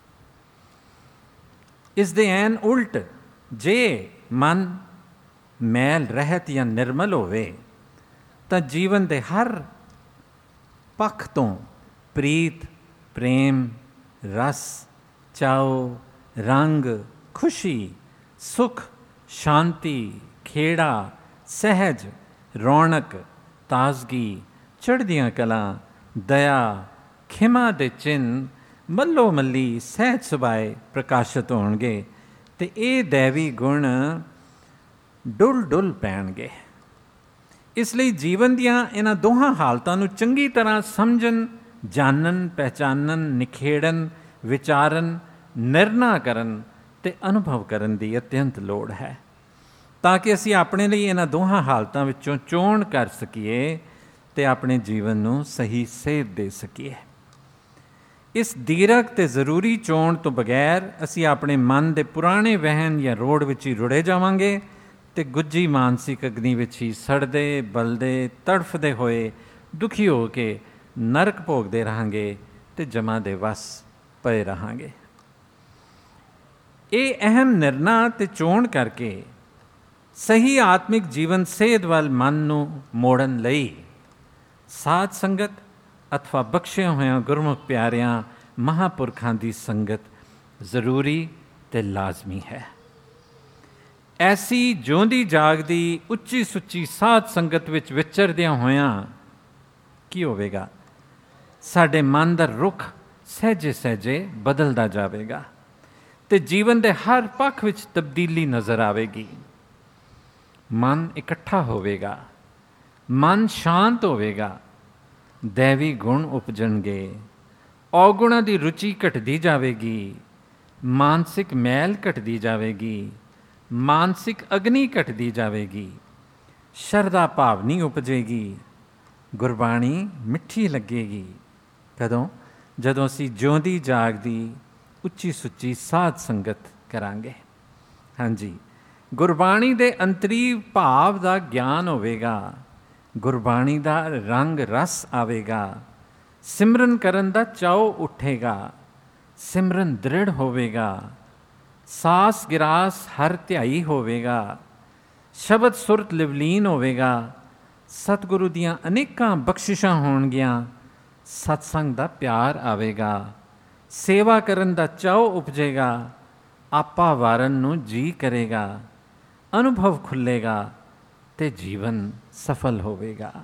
ਇਸ ਦੇ ਐਨ ਉਲਟ ਜੇ ਮਨ ਮੈਲ ਰਹਿਤ ਜਾਂ ਨਿਰਮਲ ਹੋਵੇ ਤਾਂ ਜੀਵਨ ਦੇ ਹਰ ਪੱਖ ਤੋਂ ਪ੍ਰੀਤ, ਪ੍ਰੇਮ, ਰਸ, ਚਾਉ, ਰੰਗ, ਖੁਸ਼ੀ, ਸੁਖ, ਸ਼ਾਂਤੀ, ਖੇੜਾ, ਸਹਿਜ, ਰੌਣਕ, ਤਾਜ਼ਗੀ, ਚੜ੍ਹਦੀਆਂ ਕਲਾਂ, ਦਇਆ, ਖਿਮਾ ਦੇ ਚਿੰਨ੍ਹ ਮੱਲੋ ਮੱਲੀ ਸਹਿਜ ਸੁਭਾਏ ਪ੍ਰਕਾਸ਼ਿਤ ਹੋਣਗੇ ਅਤੇ ਇਹ ਦੈਵੀ ਗੁਣ ਡੁੱਲ ਡੁੱਲ ਪੈਣਗੇ। ਇਸ ਲਈ ਜੀਵਨ ਦੀਆਂ ਇਹਨਾਂ ਦੋਹਾਂ ਹਾਲਤਾਂ ਨੂੰ ਚੰਗੀ ਤਰ੍ਹਾਂ ਸਮਝਣ, ਜਾਣਨ, ਪਹਿਚਾਨਣ, ਨਿਖੇੜਨ, ਵਿਚਾਰਨ, ਨਿਰਣਾ ਕਰਨ ਅਤੇ ਅਨੁਭਵ ਕਰਨ ਦੀ ਅਤਿਅੰਤ ਲੋੜ ਹੈ, ਤਾਂ ਕਿ ਅਸੀਂ ਆਪਣੇ ਲਈ ਇਹਨਾਂ ਦੋਹਾਂ ਹਾਲਤਾਂ ਵਿੱਚੋਂ ਚੋਣ ਕਰ ਸਕੀਏ ਅਤੇ ਆਪਣੇ ਜੀਵਨ ਨੂੰ ਸਹੀ ਸੇਧ ਦੇ ਸਕੀਏ। ਇਸ ਦੀਰਘ ਅਤੇ ਜ਼ਰੂਰੀ ਚੋਣ ਤੋਂ ਬਗੈਰ ਅਸੀਂ ਆਪਣੇ ਮਨ ਦੇ ਪੁਰਾਣੇ ਵਹਿਣ ਜਾਂ ਰੋੜ ਵਿੱਚ ਹੀ ਰੁੜੇ ਜਾਵਾਂਗੇ ਅਤੇ ਗੁੱਝੀ ਮਾਨਸਿਕ ਅਗਨੀ ਵਿੱਚ ਹੀ ਸੜਦੇ, ਬਲਦੇ, ਤੜਫਦੇ ਹੋਏ, ਦੁਖੀ ਹੋ ਕੇ ਨਰਕ ਭੋਗਦੇ ਰਹਾਂਗੇ ਅਤੇ ਜਮਾਂ ਦੇ ਵਸ ਪਏ ਰਹਾਂਗੇ। ਇਹ ਅਹਿਮ ਨਿਰਣਾ ਅਤੇ ਚੋਣ ਕਰਕੇ ਸਹੀ ਆਤਮਿਕ ਜੀਵਨ ਸੇਧ ਵੱਲ ਮਨ ਨੂੰ ਮੋੜਨ ਲਈ ਸਾਧ ਸੰਗਤ ਅਥਵਾ ਬਖਸ਼ਿਆ ਹੋਇਆਂ ਗੁਰਮੁਖ ਪਿਆਰਿਆਂ ਮਹਾਂਪੁਰਖਾਂ ਦੀ ਸੰਗਤ ਜ਼ਰੂਰੀ ਅਤੇ ਲਾਜ਼ਮੀ ਹੈ। ਐਸੀ ਜਿਉਂਦੀ ਜਾਗਦੀ ਉੱਚੀ ਸੁੱਚੀ ਸਾਧ ਸੰਗਤ ਵਿੱਚ ਵਿਚਰਦਿਆਂ ਹੋਇਆਂ ਕੀ ਹੋਵੇਗਾ? ਸਾਡੇ ਮਨ ਦਾ ਰੁਖ ਸਹਿਜੇ ਸਹਿਜੇ ਬਦਲਦਾ ਜਾਵੇਗਾ ਅਤੇ ਜੀਵਨ ਦੇ ਹਰ ਪੱਖ ਵਿੱਚ ਤਬਦੀਲੀ ਨਜ਼ਰ ਆਵੇਗੀ। ਮਨ ਇਕੱਠਾ ਹੋਵੇਗਾ, ਮਨ ਸ਼ਾਂਤ ਹੋਵੇਗਾ, ਦੈਵੀ ਗੁਣ ਉਪਜਣਗੇ, ਔਗੁਣਾਂ ਦੀ ਰੁਚੀ ਘਟਦੀ ਜਾਵੇਗੀ, ਮਾਨਸਿਕ ਮੈਲ ਘਟਦੀ ਜਾਵੇਗੀ, ਮਾਨਸਿਕ ਅਗਨੀ ਘਟਦੀ ਜਾਵੇਗੀ, ਸ਼ਰਧਾ ਭਾਵਨੀ ਉਪਜੇਗੀ, ਗੁਰਬਾਣੀ ਮਿੱਠੀ ਲੱਗੇਗੀ। ਕਦੋਂ? ਜਦੋਂ ਅਸੀਂ ਜਿਉਂਦੀ ਜਾਗਦੀ ਉੱਚੀ ਸੁੱਚੀ ਸਾਧ ਸੰਗਤ ਕਰਾਂਗੇ। ਹਾਂਜੀ, ਗੁਰਬਾਣੀ ਦੇ ਅੰਤਰੀ ਭਾਵ ਦਾ ਗਿਆਨ ਹੋਵੇਗਾ, ਗੁਰਬਾਣੀ ਦਾ ਰੰਗ ਰਸ ਆਵੇਗਾ, ਸਿਮਰਨ ਕਰਨ ਦਾ ਚਾਉ ਉੱਠੇਗਾ, ਸਿਮਰਨ ਦ੍ਰਿੜ ਹੋਵੇਗਾ, ਸਾਸ ਗਿਰਾਸ ਹਰ ਧਿਆਈ ਹੋਵੇਗਾ, ਸ਼ਬਦ ਸੁਰਤ ਲਿਵਲੀਨ ਹੋਵੇਗਾ, ਸਤਿਗੁਰੂ ਦੀਆਂ ਅਨੇਕਾਂ ਬਖਸ਼ਿਸ਼ਾਂ ਹੋਣਗੀਆਂ, ਸਤਸੰਗ ਦਾ ਪਿਆਰ ਆਵੇਗਾ, ਸੇਵਾ ਕਰਨ ਦਾ ਚਾਉ ਉਪਜੇਗਾ, ਆਪਾ ਵਾਰਨ ਨੂੰ ਜੀ ਕਰੇਗਾ, ਅਨੁਭਵ ਖੁੱਲ੍ਹੇਗਾ ਅਤੇ ਜੀਵਨ ਸਫਲ ਹੋਵੇਗਾ।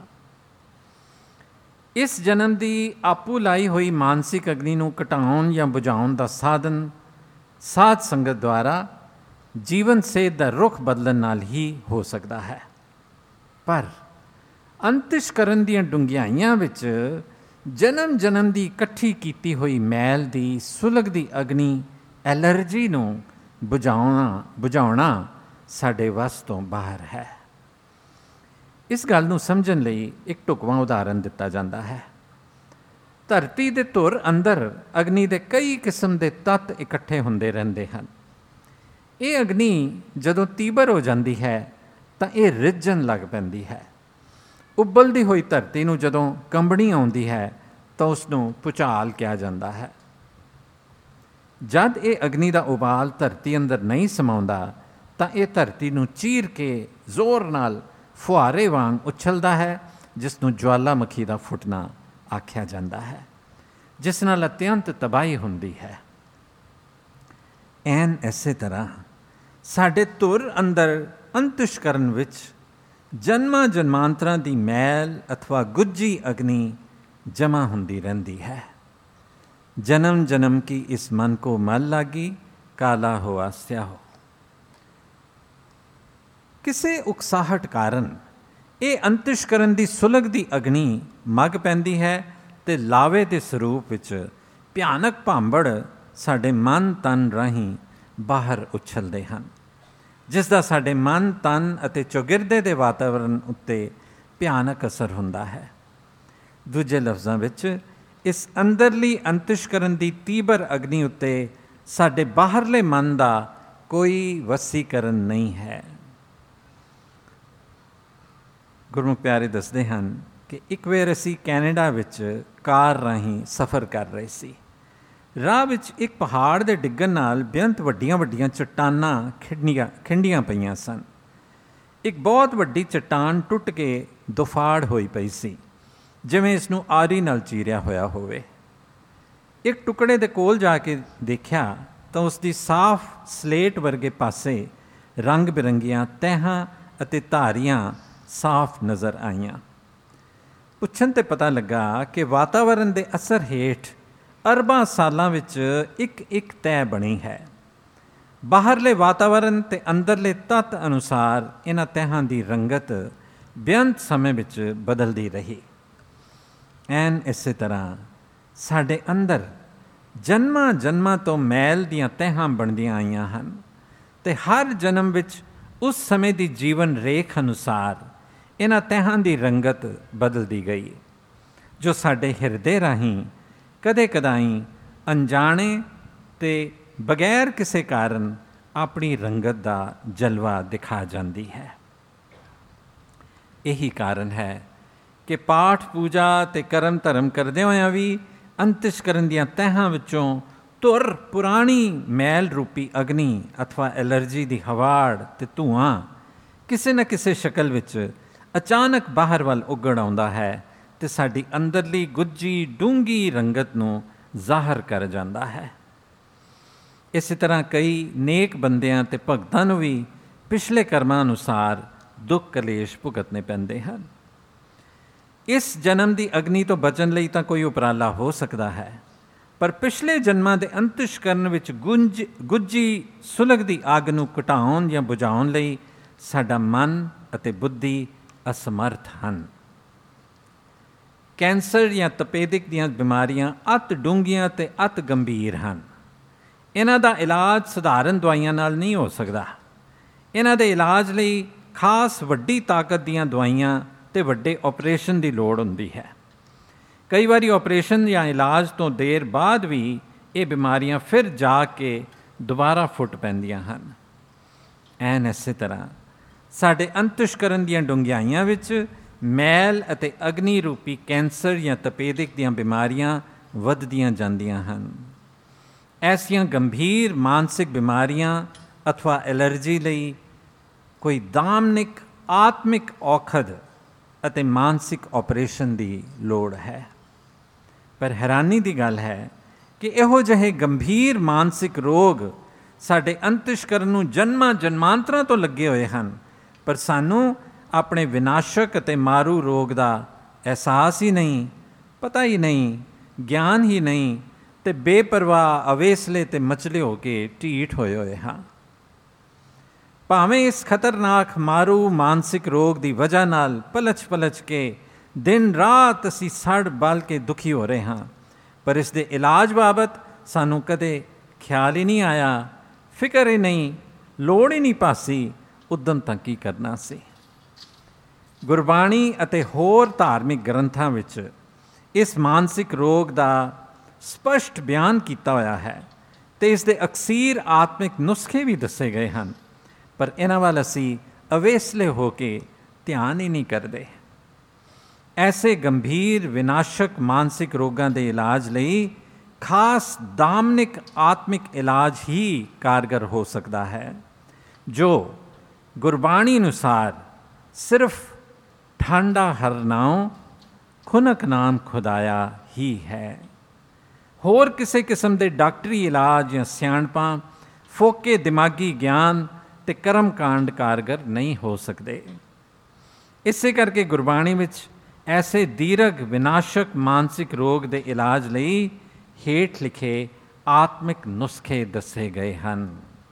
ਇਸ ਜਨਮ ਦੀ ਆਪੂ ਲਾਈ ਹੋਈ ਮਾਨਸਿਕ ਅਗਨੀ ਨੂੰ ਘਟਾਉਣ ਜਾਂ ਬੁਝਾਉਣ ਦਾ ਸਾਧਨ ਸਾਧ ਸੰਗਤ ਦੁਆਰਾ ਜੀਵਨ ਸੇਧ ਦਾ ਰੁਖ ਬਦਲਣ ਨਾਲ ਹੀ ਹੋ ਸਕਦਾ ਹੈ। ਪਰ ਅੰਤਿਸ਼ਕਰਨ ਦੀਆਂ ਡੂੰਘਿਆਈਆਂ ਵਿੱਚ ਜਨਮ ਜਨਮ ਦੀ ਇਕੱਠੀ ਕੀਤੀ ਹੋਈ ਮੈਲ ਦੀ ਸੁਲਗਦੀ ਅਗਨੀ ਐਲਰਜੀ ਨੂੰ ਬੁਝਾਉਣਾ ਬੁਝਾਉਣਾ ਸਾਡੇ ਵੱਸ ਤੋਂ ਬਾਹਰ ਹੈ। ਇਸ ਗੱਲ ਨੂੰ ਸਮਝਣ ਲਈ ਇੱਕ ਢੁਕਵਾਂ ਉਦਾਹਰਨ ਦਿੱਤਾ ਜਾਂਦਾ ਹੈ। ਧਰਤੀ ਦੇ ਧੁਰ ਅੰਦਰ ਅਗਨੀ ਦੇ ਕਈ ਕਿਸਮ ਦੇ ਤੱਤ ਇਕੱਠੇ ਹੁੰਦੇ ਰਹਿੰਦੇ ਹਨ। ਇਹ ਅਗਨੀ ਜਦੋਂ ਤੀਬਰ ਹੋ ਜਾਂਦੀ ਹੈ ਤਾਂ ਇਹ ਰਿੱਝਣ ਲੱਗ ਪੈਂਦੀ ਹੈ। ਉਬਲਦੀ ਹੋਈ ਧਰਤੀ ਨੂੰ ਜਦੋਂ ਕੰਬਣੀ ਆਉਂਦੀ ਹੈ ਤਾਂ ਉਸ ਨੂੰ ਭੁਚਾਲ ਕਿਹਾ ਜਾਂਦਾ ਹੈ। ਜਦ ਇਹ ਅਗਨੀ ਦਾ ਉਬਾਲ ਧਰਤੀ ਅੰਦਰ ਨਹੀਂ ਸਮਾਉਂਦਾ ਤਾਂ ਇਹ ਧਰਤੀ ਨੂੰ ਚੀਰ ਕੇ ਜ਼ੋਰ ਨਾਲ ਫੁਹਾਰੇ ਵਾਂਗ ਉਛਲਦਾ ਹੈ, ਜਿਸ ਨੂੰ ਜਵਾਲਾਮੁਖੀ ਦਾ ਫੁੱਟਣਾ ਆਖਿਆ ਜਾਂਦਾ ਹੈ, ਜਿਸ ਨਾਲ ਅਤਿਅੰਤ ਤਬਾਹੀ ਹੁੰਦੀ ਹੈ। ਐਨ ਇਸੇ ਤਰ੍ਹਾਂ ਸਾਡੇ ਧੁਰ ਅੰਦਰ ਅੰਤਿਸ਼ਕਰਨ ਵਿੱਚ ਜਨਮਾਂ ਜਨਮਾਂਤਰਾਂ ਦੀ ਮੈਲ ਅਥਵਾ ਗੁੱਝੀ ਅਗਨੀ ਜਮ੍ਹਾਂ ਹੁੰਦੀ ਰਹਿੰਦੀ ਹੈ। ਜਨਮ ਜਨਮ ਕੀ ਇਸ ਮਨ ਕੋ ਮਲ ਲਾਗੀ, ਕਾਲਾ ਹੋਆ ਸਿਆਹੋ। ਕਿਸੇ ਉਕਸਾਹਟ ਕਾਰਨ ਇਹ ਅੰਤਿਸ਼ਕਰਨ ਦੀ ਸੁਲਗਦੀ ਅਗਨੀ ਮੱਗ ਪੈਂਦੀ ਹੈ ਅਤੇ ਲਾਵੇ ਦੇ ਸਰੂਪ ਵਿੱਚ ਭਿਆਨਕ ਭਾਂਬੜ ਸਾਡੇ ਮਨ ਤਨ ਰਾਹੀਂ ਬਾਹਰ ਉਛਲਦੇ ਹਨ, ਜਿਸ ਦਾ ਸਾਡੇ ਮਨ ਤਨ ਅਤੇ ਚੌਗਿਰਦੇ ਦੇ ਵਾਤਾਵਰਨ ਉੱਤੇ ਭਿਆਨਕ ਅਸਰ ਹੁੰਦਾ ਹੈ। ਦੂਜੇ ਲਫ਼ਜ਼ਾਂ ਵਿੱਚ ਇਸ ਅੰਦਰਲੀ ਅੰਤਿਸ਼ਕਰਨ ਦੀ ਤੀਬਰ ਅਗਨੀ ਉੱਤੇ ਸਾਡੇ ਬਾਹਰਲੇ ਮਨ ਦਾ ਕੋਈ ਵਸੀਕਰਨ ਨਹੀਂ ਹੈ। ਗੁਰਮੁਖ ਪਿਆਰੇ ਦੱਸਦੇ ਹਨ ਕਿ ਇੱਕ ਵਾਰ ਅਸੀਂ ਕੈਨੇਡਾ ਵਿੱਚ ਕਾਰ ਰਾਹੀਂ ਸਫ਼ਰ ਕਰ ਰਹੇ ਸੀ। ਰਾਹ ਵਿੱਚ ਇੱਕ ਪਹਾੜ ਦੇ ਡਿੱਗਣ ਨਾਲ ਬੇਅੰਤ ਵੱਡੀਆਂ ਵੱਡੀਆਂ ਚੱਟਾਨਾਂ ਖਿੰਡੀਆਂ ਖਿੰਡੀਆਂ ਪਈਆਂ ਸਨ। ਇੱਕ ਬਹੁਤ ਵੱਡੀ ਚੱਟਾਨ ਟੁੱਟ ਕੇ ਦੁਫਾੜ ਹੋਈ ਪਈ ਸੀ, ਜਿਵੇਂ ਇਸ ਨੂੰ ਆਰੀ ਨਾਲ ਚੀਰਿਆ ਹੋਇਆ ਹੋਵੇ। ਇੱਕ ਟੁਕੜੇ ਦੇ ਕੋਲ ਜਾ ਕੇ ਦੇਖਿਆ ਤਾਂ ਉਸ ਦੀ ਸਾਫ਼ ਸਲੇਟ ਵਰਗੇ ਪਾਸੇ ਰੰਗ ਬਿਰੰਗੀਆਂ ਤਹਿਾਂ ਅਤੇ ਧਾਰੀਆਂ ਸਾਫ਼ ਨਜ਼ਰ ਆਈਆਂ। ਪੁੱਛਣ 'ਤੇ ਪਤਾ ਲੱਗਾ ਕਿ ਵਾਤਾਵਰਣ ਦੇ ਅਸਰ ਹੇਠ ਅਰਬਾਂ ਸਾਲਾਂ ਵਿੱਚ ਇੱਕ ਇੱਕ ਤੈਅ ਬਣੀ ਹੈ। ਬਾਹਰਲੇ ਵਾਤਾਵਰਣ ਅਤੇ ਅੰਦਰਲੇ ਤੱਤ ਅਨੁਸਾਰ ਇਹਨਾਂ ਤਹਿਆਂ ਦੀ ਰੰਗਤ ਬੇਅੰਤ ਸਮੇਂ ਵਿੱਚ ਬਦਲਦੀ ਰਹੀ। ਐਨ ਇਸੇ ਤਰ੍ਹਾਂ ਸਾਡੇ ਅੰਦਰ ਜਨਮਾਂ ਜਨਮਾਂ ਤੋਂ ਮੈਲ ਦੀਆਂ ਤਹਿਾਂ ਬਣਦੀਆਂ ਆਈਆਂ ਹਨ ਅਤੇ ਹਰ ਜਨਮ ਵਿੱਚ ਉਸ ਸਮੇਂ ਦੀ ਜੀਵਨ ਰੇਖ ਅਨੁਸਾਰ ਇਹਨਾਂ ਤਹਿਾਂ ਦੀ ਰੰਗਤ ਬਦਲਦੀ ਗਈ, ਜੋ ਸਾਡੇ ਹਿਰਦੇ ਰਾਹੀਂ ਕਦੇ ਕਦਾਈ ਅਣਜਾਣੇ ਅਤੇ ਬਗੈਰ ਕਿਸੇ ਕਾਰਨ ਆਪਣੀ ਰੰਗਤ ਦਾ ਜਲਵਾ ਦਿਖਾ ਜਾਂਦੀ ਹੈ। ਇਹੀ ਕਾਰਨ ਹੈ ਕਿ ਪਾਠ ਪੂਜਾ ਅਤੇ ਕਰਮ ਧਰਮ ਕਰਦਿਆਂ ਹੋਇਆਂ ਵੀ ਅੰਤਿਸ਼ਕਰਨ ਦੀਆਂ ਤਹਿਾਂ ਵਿੱਚੋਂ ਧੁਰ ਪੁਰਾਣੀ ਮੈਲ ਰੂਪੀ ਅਗਨੀ ਅਥਵਾ ਐਲਰਜੀ ਦੀ ਹਵਾੜ ਅਤੇ ਧੂੰਆਂ ਕਿਸੇ ਨਾ ਕਿਸੇ ਸ਼ਕਲ ਵਿੱਚ ਅਚਾਨਕ ਬਾਹਰ ਵੱਲ ਉੱਗੜ ਆਉਂਦਾ ਹੈ ਅਤੇ ਸਾਡੀ ਅੰਦਰਲੀ ਗੁੱਝੀ ਡੂੰਘੀ ਰੰਗਤ ਨੂੰ ਜ਼ਾਹਰ ਕਰ ਜਾਂਦਾ ਹੈ। ਇਸੇ ਤਰ੍ਹਾਂ ਕਈ ਨੇਕ ਬੰਦਿਆਂ ਅਤੇ ਭਗਤਾਂ ਨੂੰ ਵੀ ਪਿਛਲੇ ਕਰਮਾਂ ਅਨੁਸਾਰ ਦੁੱਖ ਕਲੇਸ਼ ਭੁਗਤਣੇ ਪੈਂਦੇ ਹਨ। ਇਸ ਜਨਮ ਦੀ ਅਗਨੀ ਤੋਂ ਬਚਣ ਲਈ ਤਾਂ ਕੋਈ ਉਪਰਾਲਾ ਹੋ ਸਕਦਾ ਹੈ, ਪਰ ਪਿਛਲੇ ਜਨਮਾਂ ਦੇ ਅੰਤਿਸ਼ਕਰਨ ਵਿੱਚ ਗੁੰਜ ਗੁੱਝੀ ਸੁਲਗਦੀ ਅੱਗ ਨੂੰ ਘਟਾਉਣ ਜਾਂ ਬੁਝਾਉਣ ਲਈ ਸਾਡਾ ਮਨ ਅਤੇ ਬੁੱਧੀ ਅਸਮਰਥ ਹਨ। ਕੈਂਸਰ ਜਾਂ ਤਪੇਦਿਕ ਦੀਆਂ ਬਿਮਾਰੀਆਂ ਅਤ ਡੂੰਘੀਆਂ ਅਤੇ ਅਤ ਗੰਭੀਰ ਹਨ। ਇਹਨਾਂ ਦਾ ਇਲਾਜ ਸਧਾਰਨ ਦਵਾਈਆਂ ਨਾਲ ਨਹੀਂ ਹੋ ਸਕਦਾ। ਇਹਨਾਂ ਦੇ ਇਲਾਜ ਲਈ ਖਾਸ ਵੱਡੀ ਤਾਕਤ ਦੀਆਂ ਦਵਾਈਆਂ ਅਤੇ ਵੱਡੇ ਆਪਰੇਸ਼ਨ ਦੀ ਲੋੜ ਹੁੰਦੀ ਹੈ। ਕਈ ਵਾਰੀ ਆਪਰੇਸ਼ਨ ਜਾਂ ਇਲਾਜ ਤੋਂ ਦੇਰ ਬਾਅਦ ਵੀ ਇਹ ਬਿਮਾਰੀਆਂ ਫਿਰ ਜਾ ਕੇ ਦੁਬਾਰਾ ਫੁੱਟ ਪੈਂਦੀਆਂ ਹਨ। ਐਨ ਇਸੇ ਤਰ੍ਹਾਂ ਸਾਡੇ ਅੰਤਿਸ਼ਕਰਨ ਦੀਆਂ ਡੂੰਘਿਆਈਆਂ ਵਿੱਚ ਮੈਲ ਅਤੇ ਅਗਨੀ ਰੂਪੀ ਕੈਂਸਰ ਜਾਂ ਤਪੇਦਿਕ ਦੀਆਂ ਬਿਮਾਰੀਆਂ ਵੱਧਦੀਆਂ ਜਾਂਦੀਆਂ ਹਨ। ਐਸੀਆਂ ਗੰਭੀਰ ਮਾਨਸਿਕ ਬਿਮਾਰੀਆਂ ਅਥਵਾ ਐਲਰਜੀ ਲਈ ਕੋਈ ਦਾਮਨਿਕ ਆਤਮਿਕ ਔਖਦ ਅਤੇ ਮਾਨਸਿਕ ਆਪਰੇਸ਼ਨ ਦੀ ਲੋੜ ਹੈ। ਪਰ ਹੈਰਾਨੀ ਦੀ ਗੱਲ ਹੈ ਕਿ ਇਹੋ ਜਿਹੇ ਗੰਭੀਰ ਮਾਨਸਿਕ ਰੋਗ ਸਾਡੇ ਅੰਤਿਸ਼ਕਰਨ ਨੂੰ ਜਨਮਾਂ ਜਨਮਾਂਤਰਾਂ ਤੋਂ ਲੱਗੇ ਹੋਏ ਹਨ, ਪਰ ਸਾਨੂੰ ਆਪਣੇ ਵਿਨਾਸ਼ਕ ਅਤੇ ਮਾਰੂ ਰੋਗ ਦਾ ਅਹਿਸਾਸ ਹੀ ਨਹੀਂ, ਪਤਾ ਹੀ ਨਹੀਂ, ਗਿਆਨ ਹੀ ਨਹੀਂ ਅਤੇ ਬੇਪਰਵਾਹ ਅਵੇਸਲੇ ਅਤੇ ਮਚਲੇ ਹੋ ਕੇ ਢੀਠ ਹੋਏ ਹੋਏ ਹਾਂ। ਭਾਵੇਂ ਇਸ ਖਤਰਨਾਕ ਮਾਰੂ ਮਾਨਸਿਕ ਰੋਗ ਦੀ ਵਜ੍ਹਾ ਨਾਲ ਪਲਚ ਪਲਚ ਕੇ ਦਿਨ ਰਾਤ ਅਸੀਂ ਸੜ ਬਲ ਕੇ ਦੁਖੀ ਹੋ ਰਹੇ ਹਾਂ, ਪਰ ਇਸ ਦੇ ਇਲਾਜ ਬਾਬਤ ਸਾਨੂੰ ਕਦੇ ਖਿਆਲ ਹੀ ਨਹੀਂ ਆਇਆ, ਫਿਕਰ ਹੀ ਨਹੀਂ, ਲੋੜ ਹੀ ਨਹੀਂ ਭਾਸੀ, ਉੱਦਮ ਤਾਂ ਕੀ ਕਰਨਾ ਸੀ। ਗੁਰਬਾਣੀ ਅਤੇ ਹੋਰ ਧਾਰਮਿਕ ਗ੍ਰੰਥਾਂ ਵਿੱਚ ਇਸ ਮਾਨਸਿਕ ਰੋਗ ਦਾ ਸਪਸ਼ਟ ਬਿਆਨ ਕੀਤਾ ਹੋਇਆ ਹੈ ਅਤੇ ਇਸ ਦੇ ਅਕਸੀਰ ਆਤਮਿਕ ਨੁਸਖੇ ਵੀ ਦੱਸੇ ਗਏ ਹਨ, ਪਰ ਇਹਨਾਂ ਵੱਲ ਅਸੀਂ ਅਵੇਸਲੇ ਹੋ ਕੇ ਧਿਆਨ ਹੀ ਨਹੀਂ ਕਰਦੇ। ਐਸੇ ਗੰਭੀਰ ਵਿਨਾਸ਼ਕ ਮਾਨਸਿਕ ਰੋਗਾਂ ਦੇ ਇਲਾਜ ਲਈ ਖਾਸ ਦਾਮਨਿਕ ਆਤਮਿਕ ਇਲਾਜ ਹੀ ਕਾਰਗਰ ਹੋ ਸਕਦਾ ਹੈ, ਜੋ ਗੁਰਬਾਣੀ ਅਨੁਸਾਰ ਸਿਰਫ ਠਾਂਡਾ ਹਰਨਾਉ ਖੁਨਕ ਨਾਮ ਖੁਦਾਇਆ ਹੀ ਹੈ। ਹੋਰ ਕਿਸੇ ਕਿਸਮ ਦੇ ਡਾਕਟਰੀ ਇਲਾਜ ਜਾਂ ਸਿਆਣਪਾਂ, ਫੋਕੇ ਦਿਮਾਗੀ ਗਿਆਨ ਅਤੇ ਕਰਮ ਕਾਂਡ ਕਾਰਗਰ ਨਹੀਂ ਹੋ ਸਕਦੇ। ਇਸੇ ਕਰਕੇ ਗੁਰਬਾਣੀ ਵਿੱਚ ਐਸੇ ਦੀਰਘ ਵਿਨਾਸ਼ਕ ਮਾਨਸਿਕ ਰੋਗ ਦੇ ਇਲਾਜ ਲਈ ਹੇਠ ਲਿਖੇ ਆਤਮਿਕ ਨੁਸਖੇ ਦੱਸੇ ਗਏ ਹਨ।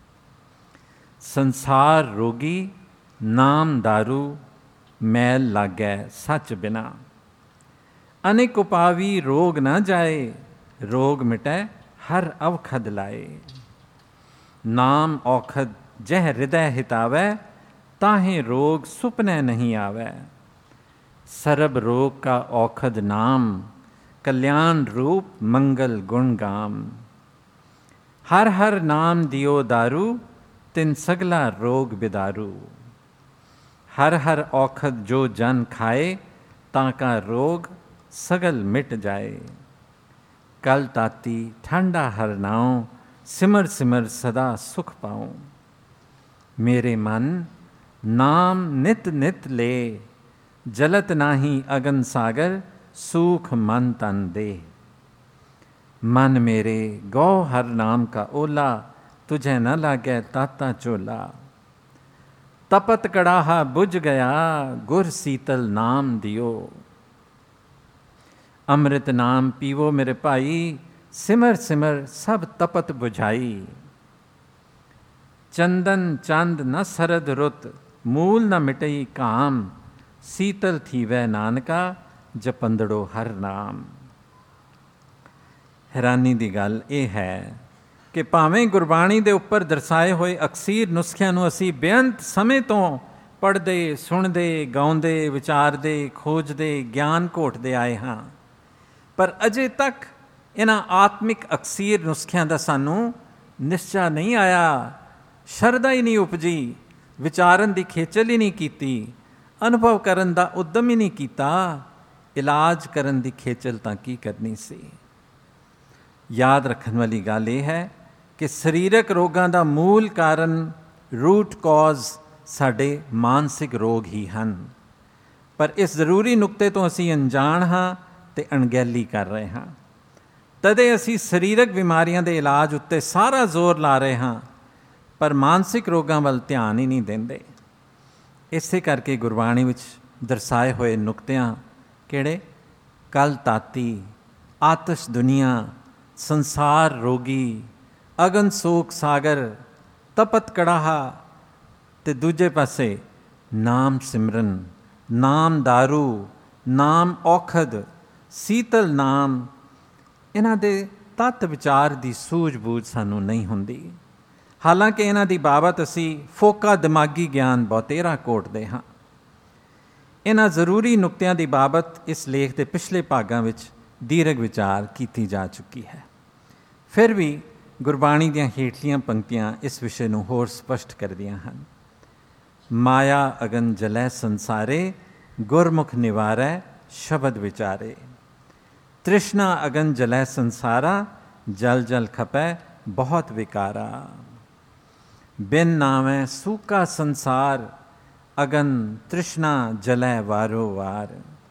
ਸੰਸਾਰ ਰੋਗੀ ਨਾਮ ਦਾਰੂ ਮੈਲ ਲਾਗੈ ਸੱਚ ਬਿਨਾ, ਅਨੇਕ ਉਪਾਵੀ ਰੋਗ ਨਾ ਜਾਏ, ਰੋਗ ਮਿਟੈ ਹਰ ਅਵਖਦ ਲਾਏ। ਨਾਮ ਔਖਦ ਜਹ ਹਿਰਦੈ ਹਿਤਾਵੈ, ਤਾਹੇ ਰੋਗ ਸੁਪਨੈ ਨਹੀਂ ਆਵੈ। ਸਰਬ ਰੋਗ ਕਾ ਔਖਦ ਨਾਮ, ਕਲਿਆਣ ਰੂਪ ਮੰਗਲ ਗੁਣ ਗਾਮ। ਹਰ ਹਰ ਨਾਮ ਦਿਓ ਦਾਰੂ, ਤਿਨ ਸਗਲਾ ਰੋਗ ਬਿਦਾਰੂ। ਹਰ ਹਰ ਔਖਦ ਜੋ ਜਨ ਖਾਏ, ਤਾਂ ਕਾ ਰੋਗ ਸਗਲ ਮਿਟ ਜਾਏ। ਕਲ ਤਾਤੀ ਠੰਡਾ ਹਰ ਨਾਉ, ਸਿਮਰ ਸਿਮਰ ਸਦਾ ਸੁਖ ਪਾਉ। ਮੇਰੇ ਮਨ ਨਾਮ ਨਿਤ ਨਿਤ ਲੈ, ਜਲਤ ਨਾਹੀ ਅਗਨ ਸਾਗਰ, ਸੂਖ ਮਨ ਤਨ ਦੇ। ਮਨ ਮੇਰੇ ਗौ ਹਰ ਨਾਮ ਕਾ ਓਲਾ, ਤੁਝੇ ਨ ਲਾਗੈ ਤਾਤਾ ਝੋਲਾ। ਤਪਤ ਕੜਾਹਾ ਬੁਝ ਗਿਆ, ਗੁਰ ਸੀਤਲ ਨਾਮ ਦਿਓ। ਅੰਮ੍ਰਿਤ ਨਾਮ ਪੀਵੋ ਮੇਰੇ ਭਾਈ, ਸਿਮਰ ਸਿਮਰ ਸਭ ਤਪਤ ਬੁਝਾਈ। ਚੰਦਨ ਚੰਦ ਨ ਸਰਦ ਰੁੱਤ, ਮੂਲ ਨ ਮਿਟਈ ਕਾਮ, ਸੀਤਲ ਥੀਵੈ ਨਾਨਕਾ, ਜਪੰਦੜੋ ਹਰ ਨਾਮ। ਹੈਰਾਨੀ ਦੀ ਗੱਲ ਇਹ ਹੈ ਕਿ ਭਾਵੇਂ ਗੁਰਬਾਣੀ ਦੇ ਉੱਪਰ ਦਰਸਾਏ ਹੋਏ ਅਕਸੀਰ ਨੁਸਖਿਆਂ ਨੂੰ ਅਸੀਂ ਬੇਅੰਤ ਸਮੇਂ ਤੋਂ ਪੜ੍ਹਦੇ, ਸੁਣਦੇ, ਗਾਉਂਦੇ, ਵਿਚਾਰਦੇ, ਖੋਜਦੇ, ਗਿਆਨ ਘੋਟਦੇ ਆਏ ਹਾਂ, ਪਰ ਅਜੇ ਤੱਕ ਇਹਨਾਂ ਆਤਮਿਕ ਅਕਸੀਰ ਨੁਸਖਿਆਂ ਦਾ ਸਾਨੂੰ ਨਿਸ਼ਚਾ ਨਹੀਂ ਆਇਆ, ਸ਼ਰਧਾ ਹੀ ਨਹੀਂ ਉਪਜੀ, ਵਿਚਾਰਨ ਦੀ ਖੇਚਲ ਹੀ ਨਹੀਂ ਕੀਤੀ, ਅਨੁਭਵ ਕਰਨ ਦਾ ਉਦਮ ਹੀ ਨਹੀਂ ਕੀਤਾ। ਇਲਾਜ ਕਰਨ ਦੀ ਖੇਚਲ ਤਾਂ ਕੀ ਕਰਨੀ ਸੀ। ਯਾਦ ਰੱਖਣ ਵਾਲੀ ਗੱਲ ਇਹ ਹੈ ਕਿ ਸਰੀਰਕ ਰੋਗਾਂ ਦਾ ਮੂਲ ਕਾਰਨ, ਰੂਟ ਕਾਜ਼, ਸਾਡੇ ਮਾਨਸਿਕ ਰੋਗ ਹੀ ਹਨ। ਪਰ ਇਸ ਜ਼ਰੂਰੀ ਨੁਕਤੇ ਤੋਂ ਅਸੀਂ ਅਣਜਾਣ ਹਾਂ ਅਤੇ ਅਣਗਹਿਲੀ ਕਰ ਰਹੇ ਹਾਂ। ਤਦੇ ਅਸੀਂ ਸਰੀਰਕ ਬਿਮਾਰੀਆਂ ਦੇ ਇਲਾਜ ਉੱਤੇ ਸਾਰਾ ਜ਼ੋਰ ਲਾ ਰਹੇ ਹਾਂ, ਪਰ ਮਾਨਸਿਕ ਰੋਗਾਂ ਵੱਲ ਧਿਆਨ ਹੀ ਨਹੀਂ ਦਿੰਦੇ। ਇਸੇ ਕਰਕੇ ਗੁਰਬਾਣੀ ਵਿੱਚ ਦਰਸਾਏ ਹੋਏ ਨੁਕਤਿਆਂ ਕਿਹੜੇ? ਕਲ ਤਾਤੀ, ਆਤਸ਼ ਦੁਨੀਆ, ਸੰਸਾਰ ਰੋਗੀ, ਅਗਨ ਸੋਕ ਸਾਗਰ, ਤਪਤ ਕੜਾਹਾ, ਅਤੇ ਦੂਜੇ ਪਾਸੇ ਨਾਮ ਸਿਮਰਨ, ਨਾਮ ਦਾਰੂ, ਨਾਮ ਔਖਦ, ਸੀਤਲ ਨਾਮ। ਇਹਨਾਂ ਦੇ ਤੱਤ ਵਿਚਾਰ ਦੀ ਸੂਝ-ਬੂਝ ਸਾਨੂੰ ਨਹੀਂ ਹੁੰਦੀ। ਹਾਲਾਂਕਿ ਇਹਨਾਂ ਦੀ ਬਾਬਤ ਅਸੀਂ ਫੋਕਾ ਦਿਮਾਗੀ ਗਿਆਨ ਬਹੁਤੇਰਾ ਘੋਟਦੇ ਹਾਂ। ਇਹਨਾਂ ਜ਼ਰੂਰੀ ਨੁਕਤਿਆਂ ਦੀ ਬਾਬਤ ਇਸ ਲੇਖ ਦੇ ਪਿਛਲੇ ਭਾਗਾਂ ਵਿੱਚ ਦੀਰਘ ਵਿਚਾਰ ਕੀਤੀ ਜਾ ਚੁੱਕੀ ਹੈ। ਫਿਰ ਵੀ ਗੁਰਬਾਣੀ ਦੀਆਂ ਹੇਠਲੀਆਂ ਪੰਕਤੀਆਂ ਇਸ ਵਿਸ਼ੇ ਨੂੰ ਹੋਰ ਸਪਸ਼ਟ ਕਰਦੀਆਂ ਹਨ। ਮਾਇਆ ਅਗਨ ਜਲੈ ਸੰਸਾਰੇ, ਗੁਰਮੁਖ ਨਿਵਾਰੈ ਸ਼ਬਦ ਵਿਚਾਰੇ। ਤ੍ਰਿਸ਼ਨਾ ਅਗਨ ਜਲੈ ਸੰਸਾਰਾ, ਜਲ ਜਲ ਖਪੈ ਬਹੁਤ ਵਿਕਾਰਾ। ਬਿਨ ਨਾਵੈ ਸੂਕਾ ਸੰਸਾਰ, ਅਗਨ ਤ੍ਰਿਸ਼ਨਾ ਜਲੈ ਵਾਰੋ ਵਾਰ।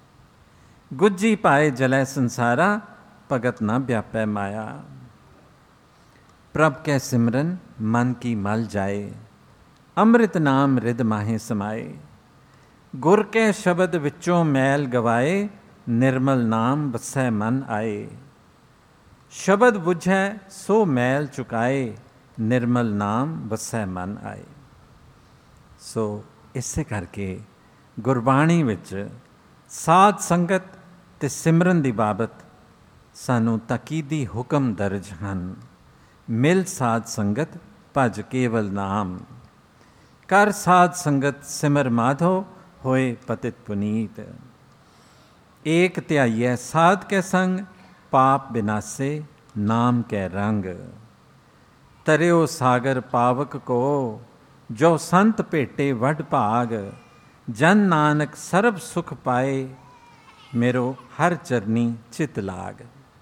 ਗੁੱਜੀ ਪਾਏ ਜਲੈ ਸੰਸਾਰਾ, ਭਗਤ ਨ ਵਿਆਪੈ ਮਾਇਆ। ਪ੍ਰਭ ਕੈ ਸਿਮਰਨ ਮਨ ਕੀ ਮਲ ਜਾਏ, ਅੰਮ੍ਰਿਤ ਨਾਮ ਰਿਦ ਮਾਹੇ ਸਮਾਏ। ਗੁਰ ਕੈ ਸ਼ਬਦ ਵਿੱਚੋਂ ਮੈਲ ਗਵਾਏ, ਨਿਰਮਲ ਨਾਮ ਵਸੈ ਮਨ ਆਏ। ਸ਼ਬਦ ਬੁਝੈ ਸੋ ਮੈਲ ਚੁਕਾਏ, ਨਿਰਮਲ ਨਾਮ ਵਸੈ ਮਨ ਆਏ। ਸੋ ਇਸੇ ਕਰਕੇ ਗੁਰਬਾਣੀ ਵਿੱਚ ਸਾਧ ਸੰਗਤ ਅਤੇ ਸਿਮਰਨ ਦੀ ਬਾਬਤ ਸਾਨੂੰ ਤਾਕੀਦੀ ਹੁਕਮ ਦਰਜ ਹਨ। ਮਿਲ ਸਾਧ ਸੰਗਤ ਭਜ ਕੇਵਲ ਨਾਮ, ਕਰ ਸਾਧ ਸੰਗਤ ਸਿਮਰ ਮਾਧੋ, ਹੋਏ ਪਤਿਤ ਪੁਨੀਤ। ਏਕ ਧਿਆਈਐ ਸਾਧ ਕੈ ਸੰਗ, ਪਾਪ ਬਿਨਾਸੇ ਨਾਮ ਕੈ ਰੰਗ। ਤਰਿਓ ਸਾਗਰ ਪਾਵਕ ਕੋ, ਜੋ ਸੰਤ ਭੇਟੇ ਵੱਡ ਭਾਗ। ਜਨ ਨਾਨਕ ਸਰਬ ਸੁਖ ਪਾਏ, ਮੇਰੋ ਹਰ ਚਰਨੀ ਚਿਤ ਲਾਗ।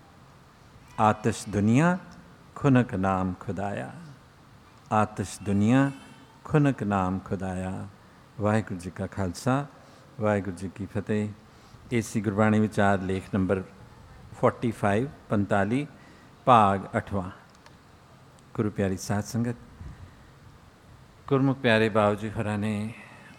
ਆਤਿਸ਼ ਦੁਨੀਆ ਖੁਨਕ ਨਾਮ ਖੁਦਾਇਆ, ਆਤਿਸ਼ ਦੁਨੀਆ ਖੁਨਕ ਨਾਮ ਖੁਦਾਇਆ। ਵਾਹਿਗੁਰੂ ਜੀ ਕਾ ਖਾਲਸਾ, ਵਾਹਿਗੁਰੂ ਜੀ ਕੀ ਫਤਿਹ। ਏਸੀ ਗੁਰਬਾਣੀ ਵਿਚਾਰ ਲੇਖ ਨੰਬਰ ਫੋਰਟੀ ਫਾਈਵ ਪੰਤਾਲੀ, ਭਾਗ ਅੱਠਵਾਂ। ਗੁਰੂ ਪਿਆਰੀ ਸਾਧ ਸੰਗਤ, ਗੁਰਮੁਖ ਪਿਆਰੇ ਬਾਬੂ ਜੀ ਹੋਰਾਂ ਨੇ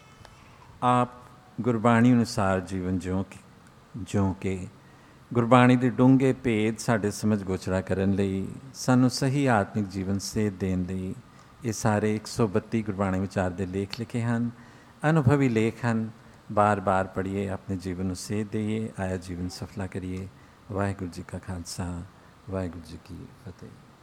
ਆਪ ਗੁਰਬਾਣੀ ਅਨੁਸਾਰ ਜੀਵਨ ਜਿਉਂ ਕਿ ਜਿਉਂ ਕਿ ਗੁਰਬਾਣੀ ਦੇ ਡੂੰਘੇ ਭੇਦ ਸਾਡੇ ਸਮਝ ਗੋਚਰਾ ਕਰਨ ਲਈ, ਸਾਨੂੰ ਸਹੀ ਆਤਮਿਕ ਜੀਵਨ ਸੇਧ ਦੇਣ ਲਈ ਇਹ ਸਾਰੇ ਇੱਕ ਸੌ ਬੱਤੀ ਗੁਰਬਾਣੀ ਵਿਚਾਰ ਦੇ ਲੇਖ ਲਿਖੇ ਹਨ। ਅਨੁਭਵੀ ਲੇਖ ਹਨ। ਬਾਰ ਬਾਰ ਪੜ੍ਹੀਏ, ਆਪਣੇ ਜੀਵਨ ਨੂੰ ਸੇਧ ਦੇਈਏ, ਆਇਆ ਜੀਵਨ ਸਫਲਾ ਕਰੀਏ। ਵਾਹਿਗੁਰੂ ਜੀ ਕਾ ਖਾਲਸਾ, ਵਾਹਿਗੁਰੂ ਜੀ ਕੀ ਫਤਿਹ।